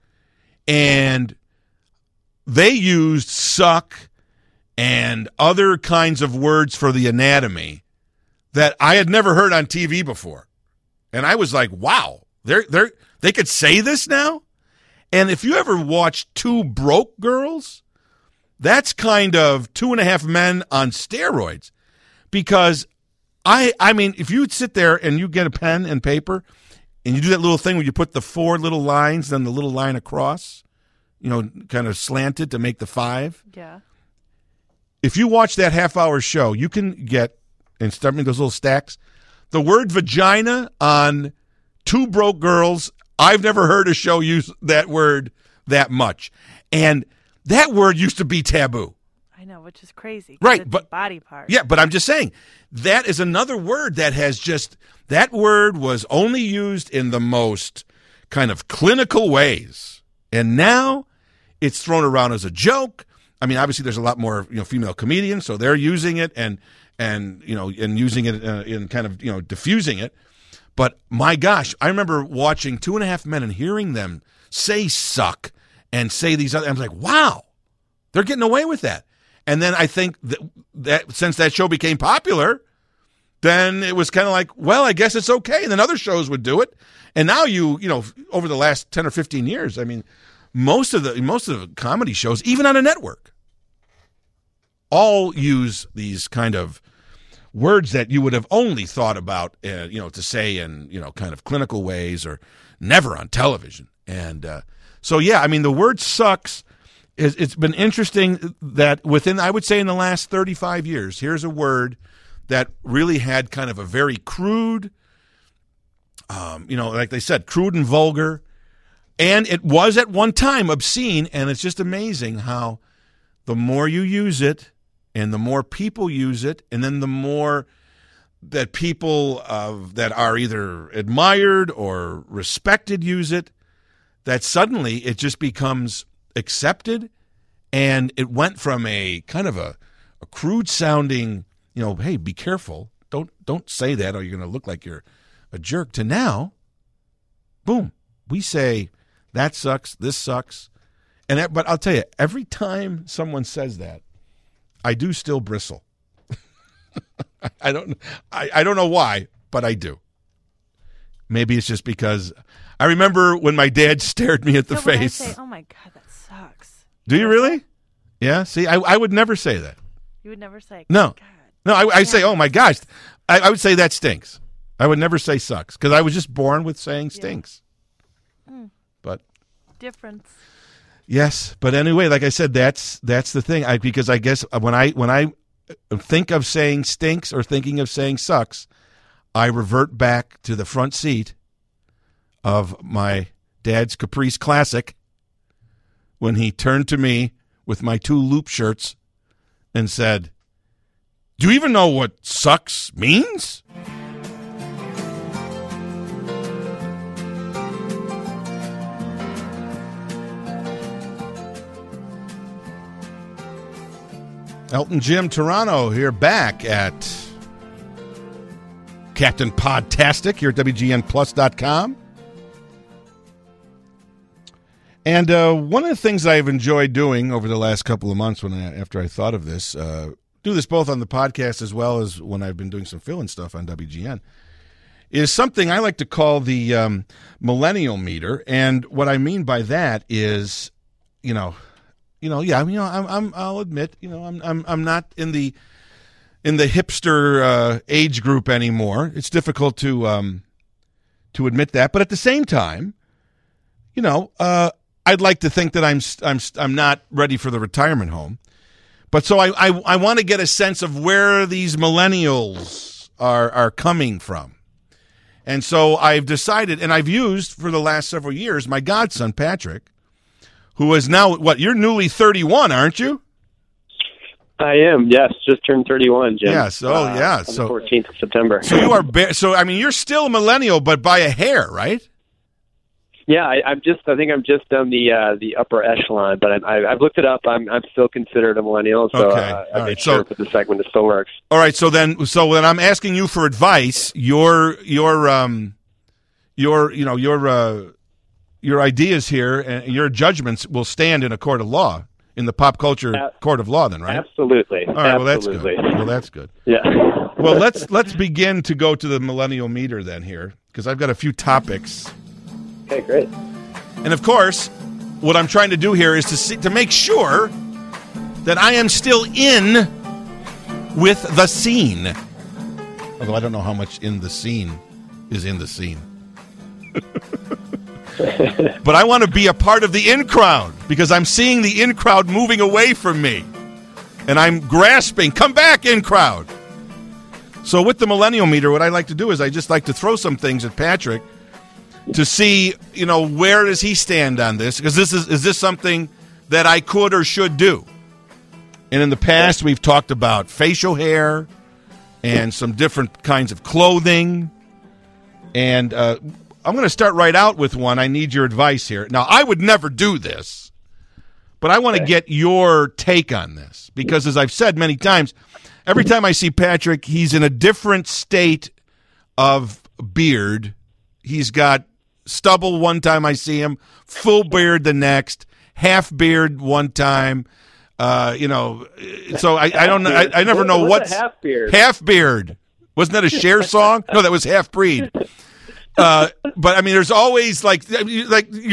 Speaker 2: And they used suck and other kinds of words for the anatomy that I had never heard on TV before. And I was like, wow, they could say this now? And if you ever watched Two Broke Girls, that's kind of 2.5 Men on steroids. Because, I mean, if you sit there and you get a pen and paper and you do that little thing where you put the 4 little lines, then the little line across, kind of slanted to make the 5.
Speaker 3: Yeah.
Speaker 2: If you watch that half-hour show, you can get, and start making those little stacks, the word vagina on Two Broke Girls. I've never heard a show use that word that much. And that word used to be taboo.
Speaker 3: I know, which is crazy.
Speaker 2: Right,
Speaker 3: it's
Speaker 2: but
Speaker 3: a body part.
Speaker 2: Yeah, but I'm just saying, that is another word that has just, that word was only used in the most kind of clinical ways. And now it's thrown around as a joke. I mean, obviously there's a lot more, female comedians, so they're using it and using it in kind of, diffusing it. But my gosh, I remember watching 2.5 Men and hearing them say suck and say these other, I was like, wow, they're getting away with that. And then I think that since that show became popular, then it was kind of like, well, I guess it's okay. And then other shows would do it. And now over the last 10 or 15 years, I mean, most of the comedy shows, even on a network, all use these kind of words that you would have only thought about, to say in, kind of clinical ways or never on television. And so, yeah, I mean, the word sucks. It's been interesting that within, I would say in the last 35 years, here's a word that really had kind of a very crude, like they said, crude and vulgar. And it was at one time obscene. And it's just amazing how the more you use it, and the more people use it, and then the more that people that are either admired or respected use it, that suddenly it just becomes accepted. And it went from a kind of a crude sounding, hey, be careful. Don't say that or you're going to look like you're a jerk, to now, boom, we say that sucks, this sucks. But I'll tell you, every time someone says that, I do still bristle. I don't know why, but I do. Maybe it's just because I remember when my dad stared me at the face.
Speaker 3: When I say, oh my God, that sucks.
Speaker 2: Do you really? Yeah. See, I would never say that.
Speaker 3: You would never say,
Speaker 2: no.
Speaker 3: God.
Speaker 2: No, I say, oh my gosh. I would say that stinks. I would never say sucks because I was just born with saying stinks.
Speaker 3: Yeah.
Speaker 2: But
Speaker 3: difference.
Speaker 2: Yes, but anyway, like I said, that's the thing. Because I guess when I think of saying stinks or thinking of saying sucks, I revert back to the front seat of my dad's Caprice Classic when he turned to me with my 2 loop shirts and said, "Do you even know what sucks means?" Elton Jim Toronto here back at Captain Podtastic here at WGNPlus.com. And one of the things I've enjoyed doing over the last couple of months after I thought of this, do this both on the podcast as well as when I've been doing some fill-in stuff on WGN, is something I like to call the millennial meter. And what I mean by that is, I'll admit, I'm not in the hipster age group anymore. It's difficult to admit that, but at the same time, I'd like to think that I'm not ready for the retirement home. But so I want to get a sense of where these millennials are coming from. And so I've decided, and I've used for the last several years, my godson, Patrick, who is now, you're newly 31, aren't you?
Speaker 4: I am, yes. Just turned 31, Jim.
Speaker 2: Yes,
Speaker 4: on the 14th of September.
Speaker 2: So you are, you're still a millennial, but by a hair, right?
Speaker 4: Yeah, I think I'm just on the upper echelon, but I've looked it up. I'm still considered a millennial, so
Speaker 2: okay.
Speaker 4: I made sure for the segment it still works.
Speaker 2: All right, so then I'm asking you for advice. Your ideas here and your judgments will stand in a court of law, in the pop culture court of law, then, right?
Speaker 4: Absolutely.
Speaker 2: All right.
Speaker 4: Absolutely.
Speaker 2: Well, that's good.
Speaker 4: Yeah.
Speaker 2: Well, let's begin to go to the millennial meter then here, because I've got a few topics.
Speaker 4: Okay, great.
Speaker 2: And of course, what I'm trying to do here is to make sure that I am still in with the scene. Although I don't know how much in the scene is in the scene. But I want to be a part of the in crowd because I'm seeing the in crowd moving away from me. And I'm grasping, come back, in crowd. So with the millennial meter, what I like to do is I just like to throw some things at Patrick to see, where does he stand on this? Because is this something that I could or should do? And in the past, we've talked about facial hair and some different kinds of clothing. And I'm going to start right out with one. I need your advice here. Now, I would never do this, but I want to get your take on this. Because as I've said many times, every time I see Patrick, he's in a different state of beard. He's got stubble one time I see him, full beard the next, half beard one time. So I don't know. I never know what's
Speaker 4: half beard.
Speaker 2: Half beard. Wasn't that a Cher song? No, that was Half Breed. But I mean, there's always like you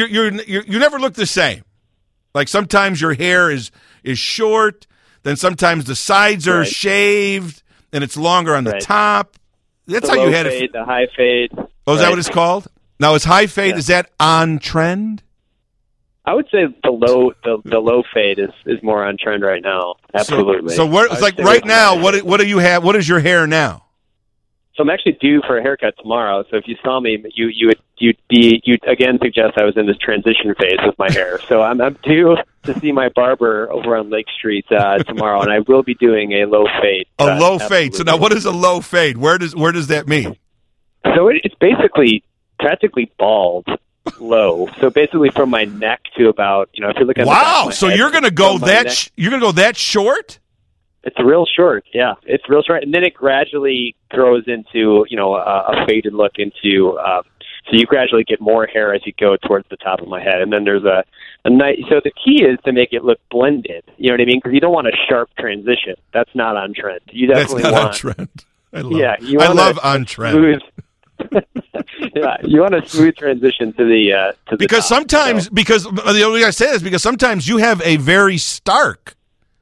Speaker 2: never look the same. Like sometimes your hair is short, then sometimes the sides are shaved, and it's longer on the top. That's
Speaker 4: the
Speaker 2: how you had
Speaker 4: fade,
Speaker 2: it.
Speaker 4: The high fade.
Speaker 2: Oh, is that what it's called? Now, is high fade, is that on trend?
Speaker 4: I would say the low fade is more on trend right now. Absolutely.
Speaker 2: So it's like right now, what do you have? What is your hair now?
Speaker 4: So I'm actually due for a haircut tomorrow. So if you saw me, you'd again suggest I was in this transition phase with my hair. So I'm due to see my barber over on Lake Street tomorrow, and I will be doing a low fade.
Speaker 2: A low fade. So now, what is a low fade? Where does that mean? So
Speaker 4: it's basically practically bald, low. So basically from my neck to about if you're looking.
Speaker 2: Wow! So you're going to go that short?
Speaker 4: It's real short, yeah. It's real short, and then it gradually grows into a faded look into. So you gradually get more hair as you go towards the top of my head, and then there's a nice. So the key is to make it look blended. You know what I mean? Because you don't want a sharp transition. That's not on trend. You definitely
Speaker 2: That's not
Speaker 4: want
Speaker 2: on trend.
Speaker 4: I
Speaker 2: love on trend.
Speaker 4: Smooth, yeah, you want a smooth transition to the
Speaker 2: because
Speaker 4: top,
Speaker 2: sometimes because the only reason I say this is because sometimes you have a very stark.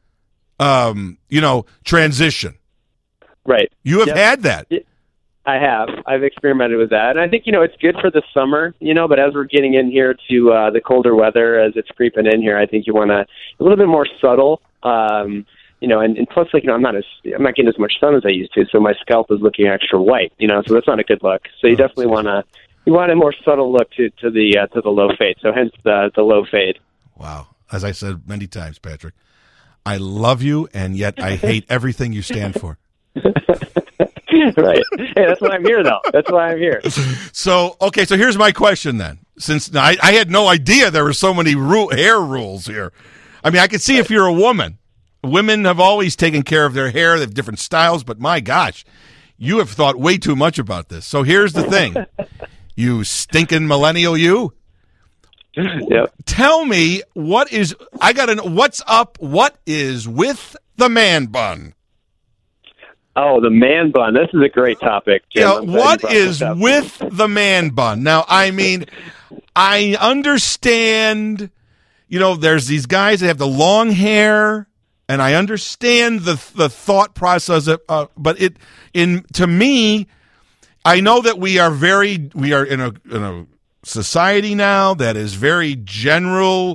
Speaker 2: Transition.
Speaker 4: Right.
Speaker 2: You have had that.
Speaker 4: I have. I've experimented with that. And I think, it's good for the summer, but as we're getting in here to the colder weather, as it's creeping in here, I think you want a little bit more subtle, and plus, I'm not getting as much sun as I used to, so my scalp is looking extra white, so that's not a good look. So you definitely want to You want a more subtle look to the low fade. So hence the low fade.
Speaker 2: Wow. As I said many times, Patrick, I love you, and yet I hate everything you stand for.
Speaker 4: Right. Hey, that's why I'm here, though. That's why I'm here.
Speaker 2: So here's my question then. Since I had no idea there were so many hair rules here. I mean, I could see if you're a woman. Women have always taken care of their hair. They have different styles, but my gosh, you have thought way too much about this. So here's the thing. You stinking millennial, you.
Speaker 4: Yep.
Speaker 2: Tell me what's up? What is with the man bun?
Speaker 4: Oh, the man bun. This is a great topic, Jim.
Speaker 2: Yeah, what is with the man bun? Now, I mean, I understand, there's these guys that have the long hair, and I understand the thought process but to me, I know that we are in a society now that is very gender,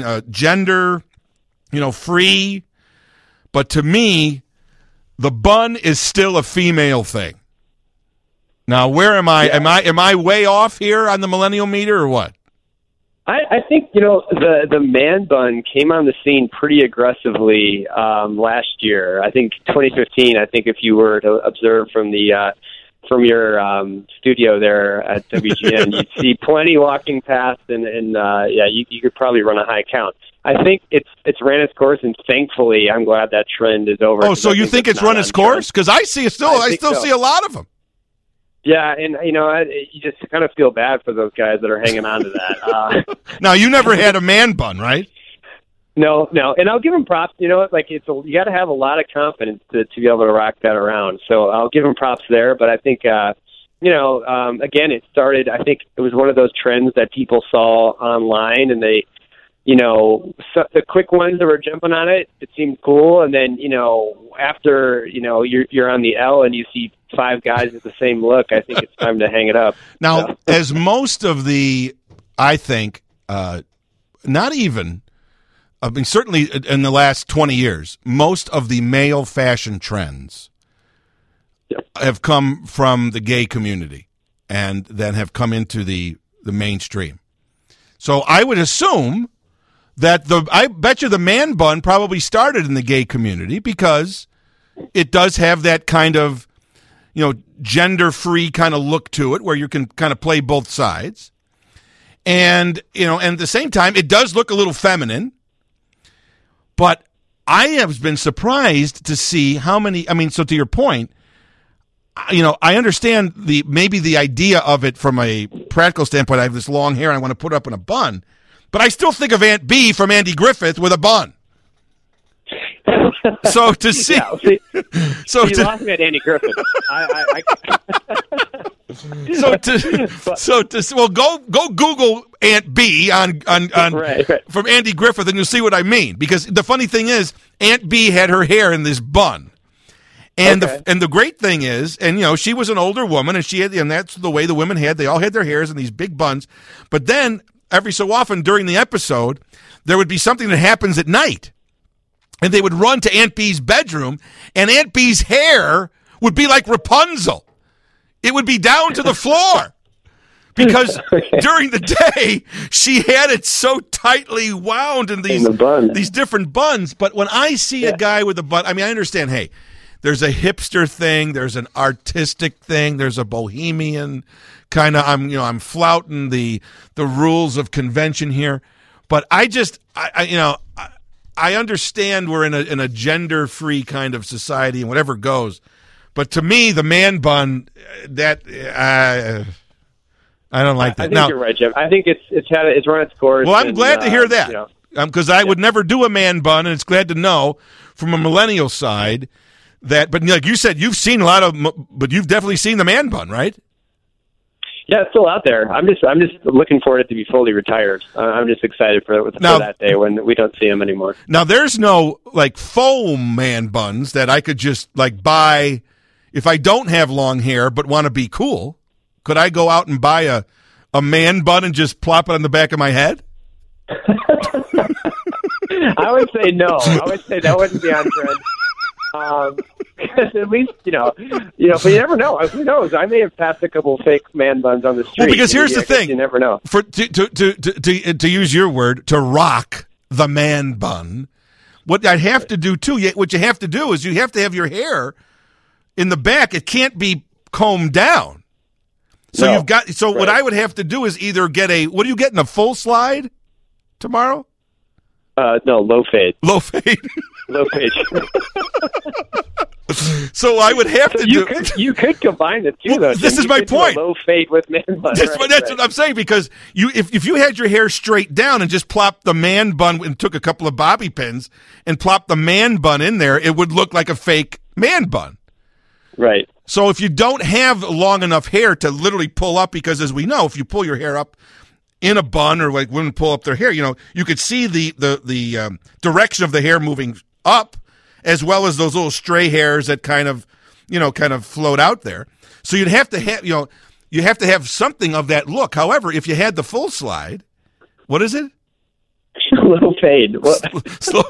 Speaker 2: free, but to me, the bun is still a female thing. Now, where am I?
Speaker 4: Yeah.
Speaker 2: Am I way off here on the millennial meter or what?
Speaker 4: I think, the man bun came on the scene pretty aggressively last year. I think 2015, if you were to observe from your studio there at WGN, you'd see plenty walking past, and you could probably run a high count. I think it's ran its course, and thankfully, I'm glad that trend is over.
Speaker 2: Oh, so you think it's run its course? Because I see it still. I still see a lot of them.
Speaker 4: Yeah, and you just kind of feel bad for those guys that are hanging on to that.
Speaker 2: Now, you never had a man bun, right?
Speaker 4: No, and I'll give them props. You got to have a lot of confidence to be able to rock that around. So I'll give them props there. But I think, again, it started. I think it was one of those trends that people saw online, and they, the quick ones that were jumping on it, it seemed cool. And then, after you're on the L and you see 5 guys with the same look, I think it's time to hang it up.
Speaker 2: Now, as most of the, I think, not even. I mean, certainly in the last 20 years, most of the male fashion trends have come from the gay community and then have come into the mainstream. So I would assume that I bet you the man bun probably started in the gay community because it does have that kind of, gender-free kind of look to it where you can kind of play both sides. And, and at the same time, it does look a little feminine. But I have been surprised to see how many. So to your point, I understand maybe the idea of it from a practical standpoint. I have this long hair and I want to put it up in a bun, but I still think of Aunt B from Andy Griffith with a bun. So to see,
Speaker 4: you lost me at Andy Griffith.
Speaker 2: Go Google Aunt B on
Speaker 4: right.
Speaker 2: from Andy Griffith, and you'll see what I mean. Because the funny thing is, Aunt B had her hair in this bun, and the great thing is, and she was an older woman, and that's the way the women had. They all had their hairs in these big buns, but then every so often during the episode, there would be something that happens at night. And they would run to Aunt B's bedroom, and Aunt B's hair would be like Rapunzel. It would be down to the floor because during the day she had it so tightly wound in these different buns. But when I see a guy with a bun, I understand, hey, there's a hipster thing, there's an artistic thing, there's a bohemian kind of, I'm flouting the rules of convention here. But I understand we're in a gender-free kind of society and whatever goes, but to me, the man bun, I don't like that.
Speaker 4: I think you're right, Jim. I think it's run its course.
Speaker 2: Well, I'm glad to hear that because I would never do a man bun, and it's glad to know from a millennial side that. But like you said, you've seen but you've definitely seen the man bun, right?
Speaker 4: Yeah, it's still out there. I'm just looking for it to be fully retired. I'm just excited for that day when we don't see them anymore. Now,
Speaker 2: there's no foam man buns that I could just buy if I don't have long hair but want to be cool. Could I go out and buy a man bun and just plop it on the back of my head?
Speaker 4: I would say no. I would say that wouldn't be on trend. At least, but you never know. Who knows? I may have passed a couple of fake man buns on the street.
Speaker 2: Well, because here's the thing.
Speaker 4: You never know.
Speaker 2: To use your word, to rock the man bun, what I'd have to do too, what you have to do is you have to have your hair in the back. It can't be combed down. So
Speaker 4: No.
Speaker 2: right. What I would have to do is either get what are you getting, a full slide tomorrow?
Speaker 4: No, low fade.
Speaker 2: Low fade.
Speaker 4: Low fade.
Speaker 2: So I would have to do.
Speaker 4: You could combine the two,
Speaker 2: Well,
Speaker 4: though.
Speaker 2: this
Speaker 4: Jim.
Speaker 2: is
Speaker 4: You
Speaker 2: my
Speaker 4: could do a
Speaker 2: point.
Speaker 4: Low fade with man bun.
Speaker 2: That's
Speaker 4: Right.
Speaker 2: what I'm saying, because if you had your hair straight down and just plopped the man bun and took a couple of bobby pins and plopped the man bun in there, it would look like a fake man bun.
Speaker 4: Right.
Speaker 2: So if you don't have long enough hair to literally pull up, because as we know, if you pull your hair up in a bun, or like women pull up their hair, you could see the direction of the hair moving up, as well as those little stray hairs that kind of float out there. So you'd have to have, you have to have something of that look. However, if you had the full slide, what is it?
Speaker 4: Low fade.
Speaker 2: Slow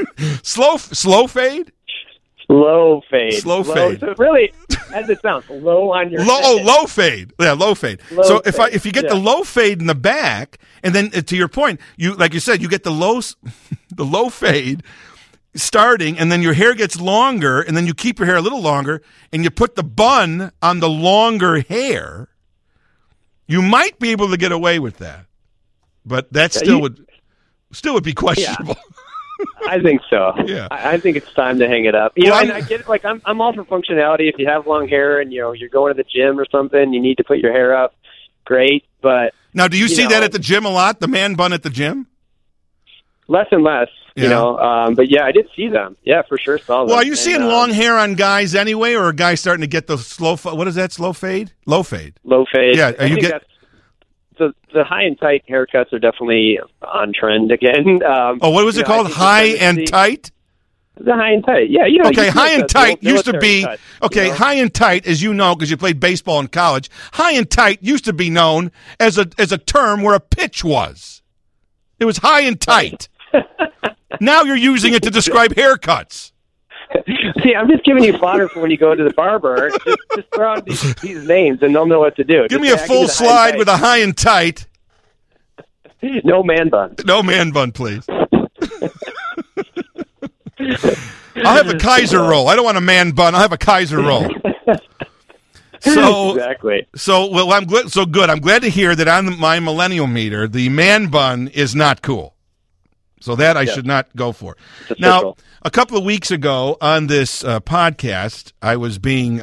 Speaker 2: fade?
Speaker 4: Slow fade.
Speaker 2: Slow fade.
Speaker 4: So really, as it sounds, low on your
Speaker 2: Low,
Speaker 4: head.
Speaker 2: low fade. Yeah, low fade.
Speaker 4: Low
Speaker 2: So
Speaker 4: fade.
Speaker 2: if you get
Speaker 4: Yeah.
Speaker 2: the low fade in the back, and then to your point, like you said, you get the low fade starting, and then your hair gets longer, and then you keep your hair a little longer, and you put the bun on the longer hair, you might be able to get away with that. But that still would be questionable.
Speaker 4: I think so.
Speaker 2: Yeah.
Speaker 4: I think it's time to hang it up.
Speaker 2: Well,
Speaker 4: And I get it. Like I'm all for functionality. If you have long hair and you're going to the gym or something, you need to put your hair up. Great, but
Speaker 2: Now, do you see that at the gym a lot? The man bun at the gym?
Speaker 4: less and less.
Speaker 2: Yeah.
Speaker 4: But yeah, I did see them. Yeah, for sure saw them.
Speaker 2: Well, are you seeing long hair on guys anyway, or are guys starting to get the what is that, slow fade? Low fade.
Speaker 4: Low fade?
Speaker 2: Yeah,
Speaker 4: I think that's the high and tight haircuts are definitely on trend again.
Speaker 2: What was it called? High and tight?
Speaker 4: The high and tight, yeah.
Speaker 2: Okay, high and tight used to be
Speaker 4: cut,
Speaker 2: high and tight, as you know, because you played baseball in college. High and tight used to be known as a term where a pitch was. It was high and tight. Now you're using it to describe haircuts.
Speaker 4: See, I'm just giving you fodder for when you go to the barber. Just throw out these names, and they'll know what to do.
Speaker 2: Give me a full slide with a high and tight.
Speaker 4: No man bun.
Speaker 2: No man bun, please. I'll have a Kaiser roll. I don't want a man bun. I'll have a Kaiser roll. So
Speaker 4: exactly.
Speaker 2: So I'm glad. So good. I'm glad to hear that on my millennial meter, the man bun is not cool. So that I should not go for. Now, a couple of weeks ago on this podcast, I was being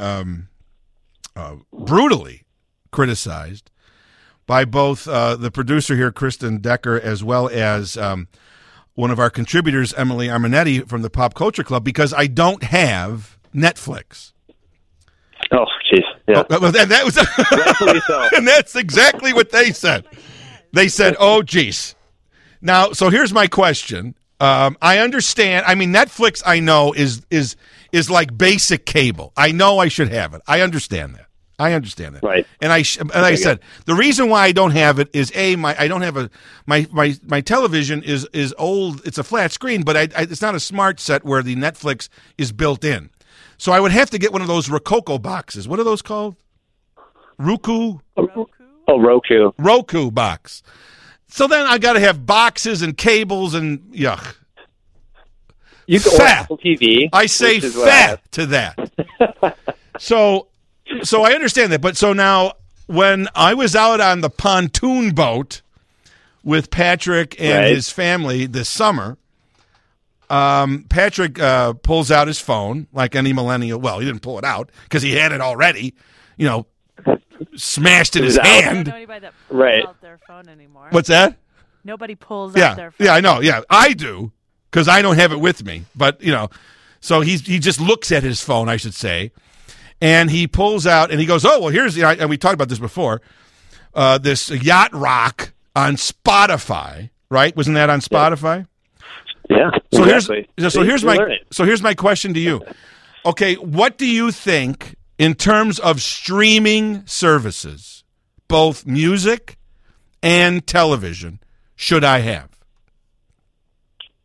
Speaker 2: brutally criticized by both the producer here, Kristen Decker, as well as one of our contributors, Emily Arminetti from the Pop Culture Club, because I don't have Netflix.
Speaker 4: Oh, jeez. Yeah.
Speaker 2: And that was
Speaker 4: Rightfully so.
Speaker 2: And that's exactly what they said. They said, "Oh, geez." Now, so here's my question. I understand. I mean, Netflix, I know is like basic cable. I know I should have it. I understand that.
Speaker 4: Right.
Speaker 2: And I said the reason why I don't have it is I don't have my television is old. It's a flat screen, but it's not a smart set where the Netflix is built in. So I would have to get one of those Rococo boxes. What are those called? Roku?
Speaker 4: Oh, Roku.
Speaker 2: Roku box. So then I got to have boxes and cables and yuck.
Speaker 4: You can order Apple TV.
Speaker 2: I say fat to that. So I understand that. But so now when I was out on the pontoon boat with Patrick and his family this summer, Patrick pulls out his phone like any millennial. Well, he didn't pull it out because he had it already, smashed in his hand.
Speaker 3: Nobody that pulls out their phone anymore.
Speaker 2: What's that?
Speaker 3: Nobody pulls out their phone.
Speaker 2: Yeah, I know. Yeah, I do because I don't have it with me. But so he just looks at his phone, I should say, and he pulls out and he goes, "Oh, well, here's and we talked about this before. This Yacht Rock on Spotify, right? Wasn't that on Spotify?"
Speaker 4: Yeah.
Speaker 2: So
Speaker 4: exactly.
Speaker 2: here's my question to you. Okay, what do you think in terms of streaming services, both music and television, should I have?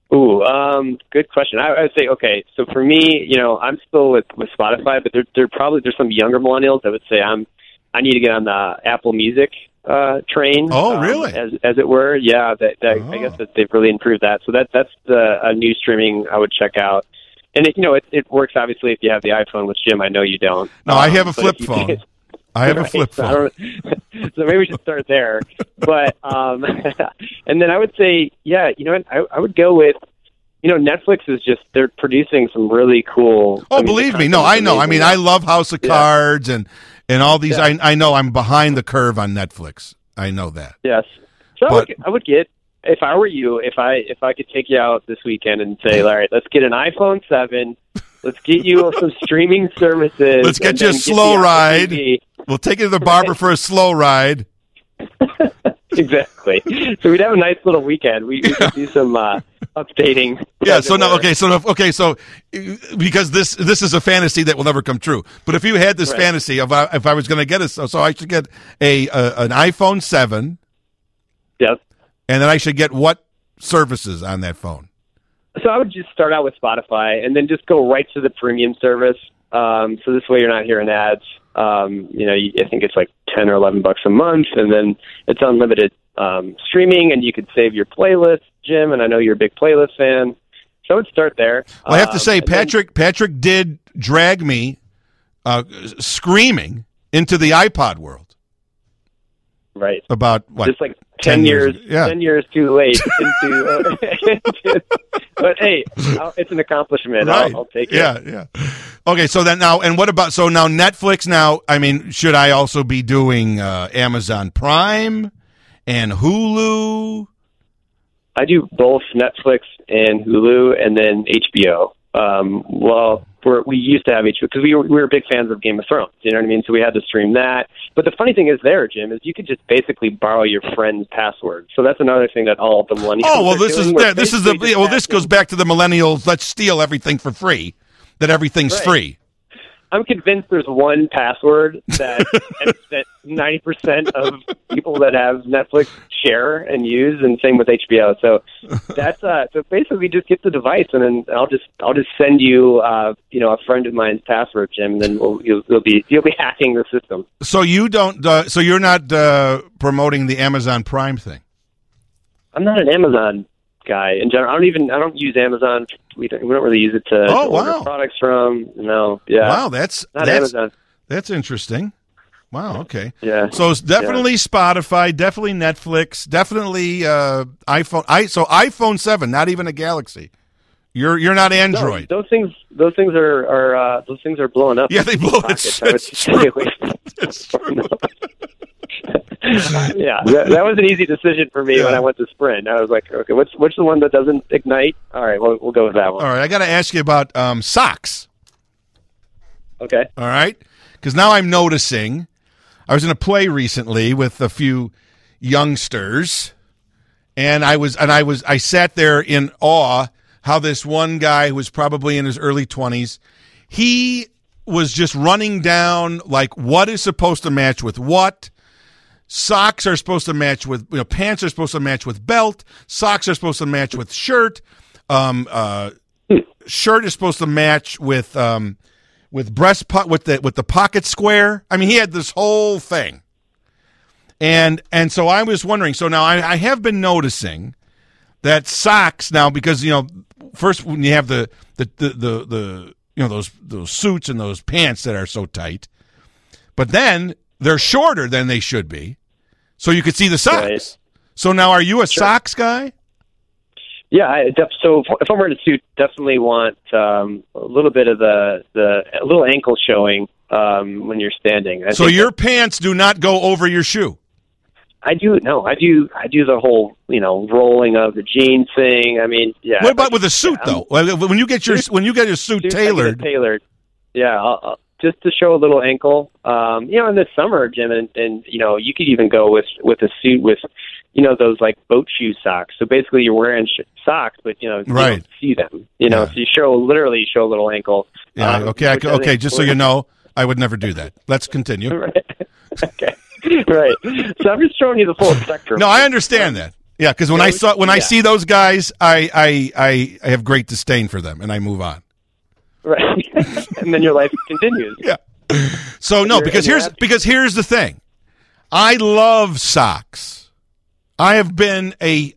Speaker 4: Ooh, good question. I would say, okay, so for me, I'm still with Spotify, but there's some younger millennials that would say I need to get on the Apple Music train.
Speaker 2: Oh, really?
Speaker 4: As it were, yeah. I guess that they've really improved that. So that's a new streaming I would check out. And it works obviously if you have the iPhone, which Jim, I know you don't.
Speaker 2: No, I have a flip phone. I have a flip phone.
Speaker 4: So maybe we should start there. But and then I would say, yeah, I would go with, Netflix is they're producing some really cool.
Speaker 2: Oh, believe me, no, I know. I mean, I love House of Cards and all these. Yeah. I know I'm behind the curve on Netflix. I know that.
Speaker 4: Yes. So I would get, if I were you, if I could take you out this weekend and say, all right, let's get an iPhone 7. Let's get you some streaming services.
Speaker 2: Let's get you a slow ride. We'll take you to the barber for a slow ride.
Speaker 4: Exactly. So we'd have a nice little weekend. We could do some updating.
Speaker 2: Yeah. So because this is a fantasy that will never come true. But if you had this fantasy of if I was going to get so I should get an iPhone 7.
Speaker 4: Yep.
Speaker 2: And then I should get what services on that phone?
Speaker 4: So I would just start out with Spotify and then just go right to the premium service. So this way you're not hearing ads. I think it's like $10 or $11 a month, and then it's unlimited streaming, and you could save your playlist, Jim. And I know you're a big playlist fan, so I would start there.
Speaker 2: Well, I have to say, Patrick did drag me screaming into the iPod world.
Speaker 4: Right.
Speaker 2: About what?
Speaker 4: Just like 10 years.
Speaker 2: Yeah.
Speaker 4: 10 years too late. But hey, it's an accomplishment.
Speaker 2: Right.
Speaker 4: I'll take it.
Speaker 2: Yeah. Okay, so then now, and what about, so now Netflix now, I mean, should I also be doing Amazon Prime and Hulu?
Speaker 4: I do both Netflix and Hulu and then HBO. We used to have HBO because we were big fans of Game of Thrones. You know what I mean? So we had to stream that. But the funny thing is Jim, is you could just basically borrow your friend's password. So that's another thing that all the millennials. Oh well,
Speaker 2: this goes back to the millennials. Let's steal everything for free. That everything's free.
Speaker 4: I'm convinced there's one password that 90% of people that have Netflix share and use, and same with HBO. So that's so basically just get the device, and then I'll just send you a friend of mine's password, Jim, and then you'll be hacking the system.
Speaker 2: So you don't. So you're not promoting the Amazon Prime thing.
Speaker 4: I'm not an Amazon guy in general. I don't use Amazon. We don't really use it to order products from. No, yeah.
Speaker 2: Wow, that's
Speaker 4: Amazon.
Speaker 2: That's interesting. Wow, okay.
Speaker 4: Yeah.
Speaker 2: So it's definitely Spotify, definitely Netflix, definitely iPhone. So iPhone 7, not even a Galaxy. You're not Android.
Speaker 4: No, those things are blowing up.
Speaker 2: Yeah, they blow.
Speaker 4: It's true. It's true. Yeah, that was an easy decision for me when I went to Sprint. I was like, okay, what's the one that doesn't ignite? All right, we'll go with that one.
Speaker 2: All right, I got to ask you about socks.
Speaker 4: Okay.
Speaker 2: All right, because now I'm noticing. I was in a play recently with a few youngsters, and I sat there in awe how this one guy who was probably in his early 20s, he was just running down like what is supposed to match with what. Socks are supposed to match with, pants are supposed to match with belt. Socks are supposed to match with shirt. Shirt is supposed to match with breast with the pocket square. I mean, he had this whole thing. And so I was wondering. So now I have been noticing that socks now, because first when you have the those suits and those pants that are so tight, but then they're shorter than they should be. So you could see the socks. Right. So now, are you a socks guy?
Speaker 4: Yeah. So if I'm wearing a suit, definitely want a little bit of a little ankle showing when you're standing.
Speaker 2: So your pants do not go over your shoe.
Speaker 4: I do. No, I do the whole rolling of the jeans thing. I mean, yeah.
Speaker 2: What about with a suit though? When you get your suit tailored,
Speaker 4: yeah. Just to show a little ankle, in the summer, Jim, and you could even go with a suit with, those like boat shoe socks. So basically, you're wearing socks, but you don't see them. So you literally show a little ankle.
Speaker 2: Yeah. Okay. Just so you know, I would never do that. Let's continue.
Speaker 4: Right. Okay. Right. So I'm just showing you the full spectrum.
Speaker 2: No, I understand that. Yeah, because when I see those guys, I have great disdain for them, and I move on.
Speaker 4: Right, and then your life continues.
Speaker 2: Yeah. So no, because here's the thing. I love socks. I have been a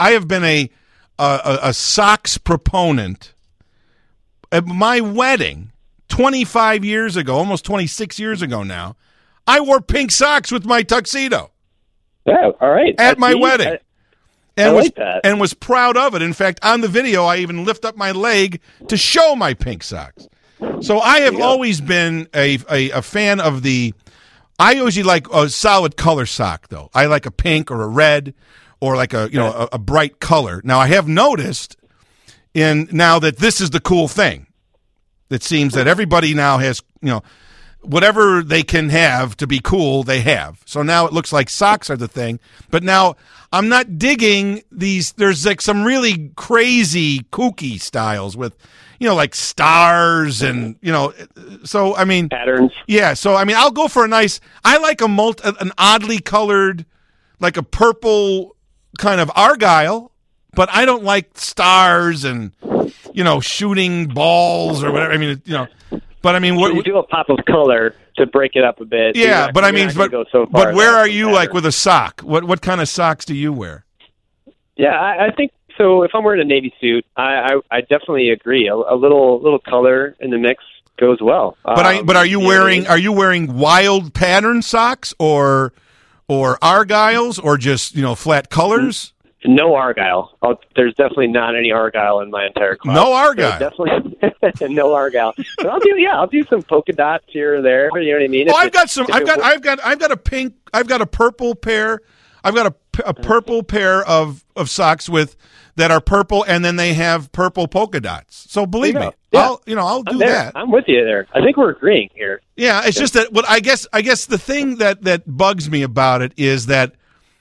Speaker 2: socks proponent. At my wedding 25 years ago, almost 26 years ago now, I wore pink socks with my tuxedo.
Speaker 4: Yeah, all right.
Speaker 2: At my wedding.
Speaker 4: I like that.
Speaker 2: And was proud of it. In fact, on the video, I even lift up my leg to show my pink socks. So I have always been a fan of I usually like a solid color sock, though. I like a pink or a red or like a bright color. Now, I have noticed now that this is the cool thing. It seems that everybody now has, whatever they can have to be cool, they have. So now it looks like socks are the thing. But now I'm not digging these. There's like some really crazy, kooky styles with, like stars and, so, I mean.
Speaker 4: Patterns.
Speaker 2: Yeah. So, I mean, I'll go for I like an oddly colored, like a purple kind of argyle, but I don't like stars and, shooting balls or whatever. I mean, but I mean,
Speaker 4: you do a pop of color to break it up a bit.
Speaker 2: Yeah, but I mean, but where are you like with a sock? What kind of socks do you wear?
Speaker 4: Yeah, I think so. If I'm wearing a navy suit, I definitely agree. A little color in the mix goes well.
Speaker 2: But are you wearing wild pattern socks or argyles or just flat colors?
Speaker 4: No argyle. There's definitely not any argyle in my entire class.
Speaker 2: No argyle.
Speaker 4: Definitely no argyle. But I'll do some polka dots here or there. You know what I mean?
Speaker 2: Oh, I've got a pink. I've got a purple pair. I've got a purple pair of socks that are purple, and then they have purple polka dots. So believe me,
Speaker 4: yeah.
Speaker 2: I'll do that.
Speaker 4: I'm with you there. I think we're agreeing here.
Speaker 2: Yeah, it's just that I guess the thing that bugs me about it is that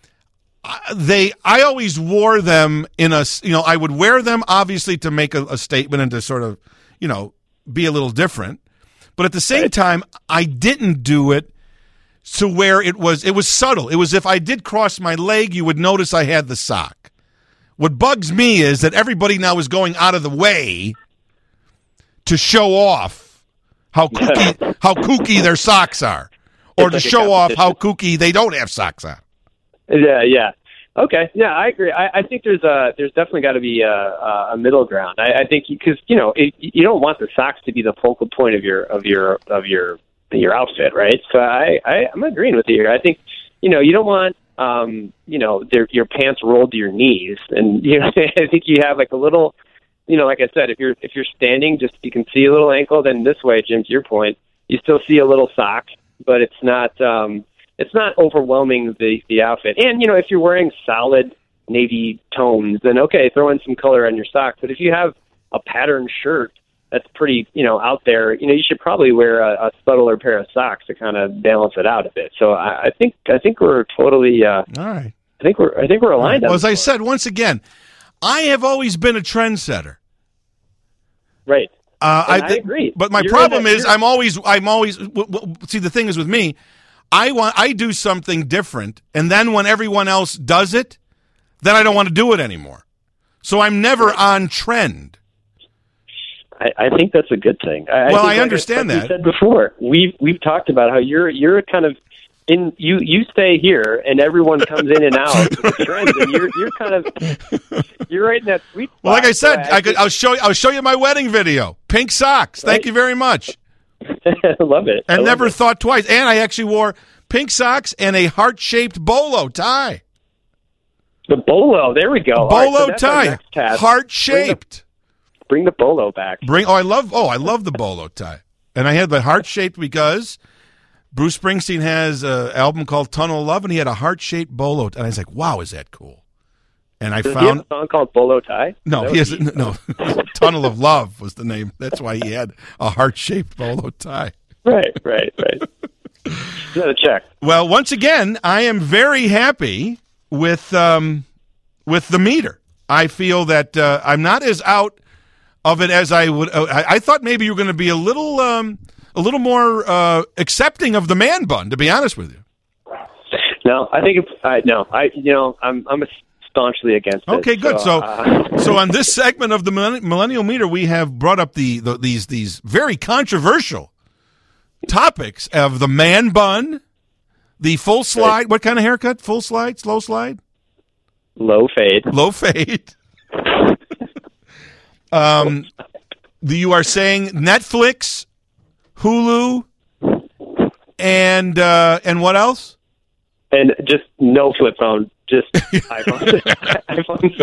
Speaker 2: I always wore them I would wear them obviously to make a statement and to sort of, be a little different. But at the same time, I didn't do it to where it was subtle. It was if I did cross my leg, you would notice I had the sock. What bugs me is that everybody now is going out of the way to show off how kooky their socks are, or to show off how kooky they don't have socks on.
Speaker 4: Yeah. Okay. Yeah, I agree. I think there's definitely got to be a middle ground. I think because you don't want the socks to be the focal point of your outfit, right? So I'm agreeing with you here. I think you don't want your pants rolled to your knees, and I think you have like a little, like I said, if you're standing, just you can see a little ankle. Then this way, Jim, to your point, you still see a little sock, but it's not overwhelming the outfit. And, if you're wearing solid navy tones, then okay, throw in some color on your socks. But if you have a patterned shirt that's pretty, out there, you should probably wear a subtler pair of socks to kind of balance it out a bit. So I think we're totally, all right. I think we're aligned.
Speaker 2: Right. Well, as I said, once again, I have always been a trendsetter.
Speaker 4: Right.
Speaker 2: I
Speaker 4: agree.
Speaker 2: But my problem is I'm always see, the thing is with me, I do something different, and then when everyone else does it, then I don't want to do it anymore. So I'm never on trend.
Speaker 4: I think that's a good thing.
Speaker 2: I understand that.
Speaker 4: You said before, we've talked about how you're kind of you stay here, and everyone comes in and out with the trends, and you're kind of you're right in that sweet spot.
Speaker 2: Well, like I said, I'll show you my wedding video. Pink socks. Right? Thank you very much.
Speaker 4: I love it.
Speaker 2: And never thought twice. And I actually wore pink socks and a heart-shaped bolo tie.
Speaker 4: The bolo, there we go.
Speaker 2: Bolo tie, heart-shaped.
Speaker 4: Bring the bolo back.
Speaker 2: I love the bolo tie. And I had the heart-shaped because Bruce Springsteen has an album called Tunnel of Love, and he had a heart-shaped bolo. And I was like, wow, is that cool? And
Speaker 4: Does he have a song called Bolo Tie?
Speaker 2: No, he hasn't. No, Tunnel of Love was the name. That's why he had a heart-shaped bolo tie.
Speaker 4: Right. Gotta check.
Speaker 2: Well, once again, I am very happy with the meter. I feel that I'm not as out of it as I would. I thought maybe you were going to be a little more accepting of the man bun. To be honest with you.
Speaker 4: No, I think I'm a staunchly against it.
Speaker 2: Okay, good. So on this segment of the Millennial Meter, we have brought up these very controversial topics of the man bun, the full slide. What kind of haircut? Full slide, slow slide,
Speaker 4: low fade.
Speaker 2: Low fade. You are saying Netflix, Hulu, and what else?
Speaker 4: And just no flip phone, just iPhone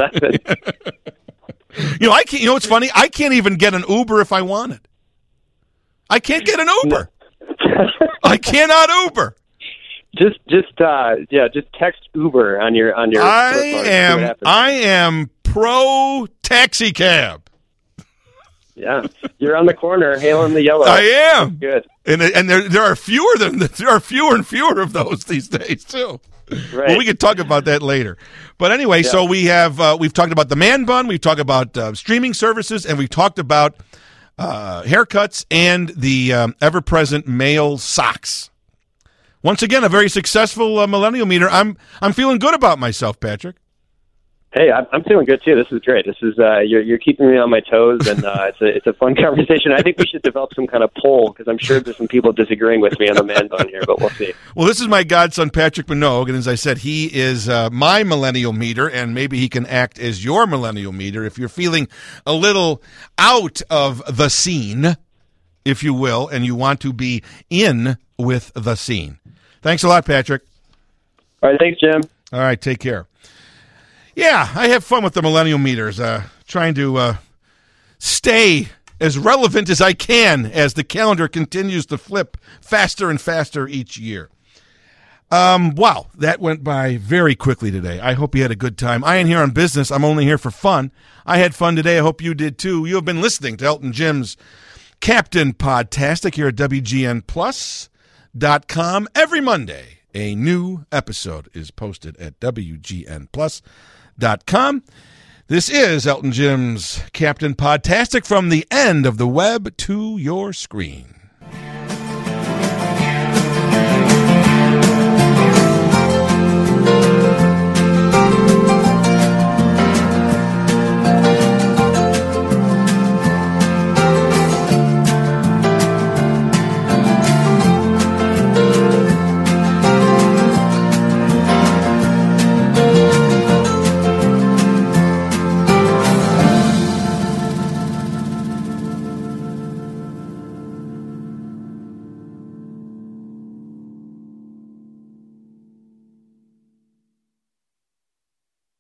Speaker 4: 7.
Speaker 2: You know, I can't. You know what's funny? I can't even get an Uber if I wanted. I can't get an Uber. I cannot Uber.
Speaker 4: Just text Uber on your.
Speaker 2: I am pro taxi cab.
Speaker 4: Yeah, you're on the corner hailing the yellow.
Speaker 2: I am.
Speaker 4: Good.
Speaker 2: And there are fewer and fewer of those these days too.
Speaker 4: Right.
Speaker 2: Well, we can talk about that later. But anyway, So we've talked about the man bun, we've talked about streaming services, and we've talked about haircuts and the ever-present male socks. Once again, a very successful Millennial Meter. I'm feeling good about myself, Patrick.
Speaker 4: Hey, I'm feeling good too. This is great. This is you're keeping me on my toes, and it's a fun conversation. I think we should develop some kind of poll because I'm sure there's some people disagreeing with me on the man bun here, but we'll see.
Speaker 2: Well, this is my godson Patrick Minogue, and as I said, he is my Millennial Meter, and maybe he can act as your Millennial Meter if you're feeling a little out of the scene, if you will, and you want to be in with the scene. Thanks a lot, Patrick.
Speaker 4: All right, thanks, Jim.
Speaker 2: All right, take care. Yeah, I have fun with the Millennial Meters, trying to stay as relevant as I can as the calendar continues to flip faster and faster each year. Wow, that went by very quickly today. I hope you had a good time. I ain't here on business. I'm only here for fun. I had fun today. I hope you did too. You have been listening to Elton Jim's Captain Podtastic here at WGNPlus.com. Every Monday, a new episode is posted at WGNPlus.com. This is Elton Jim's Captain Podtastic, from the end of the web to your screen.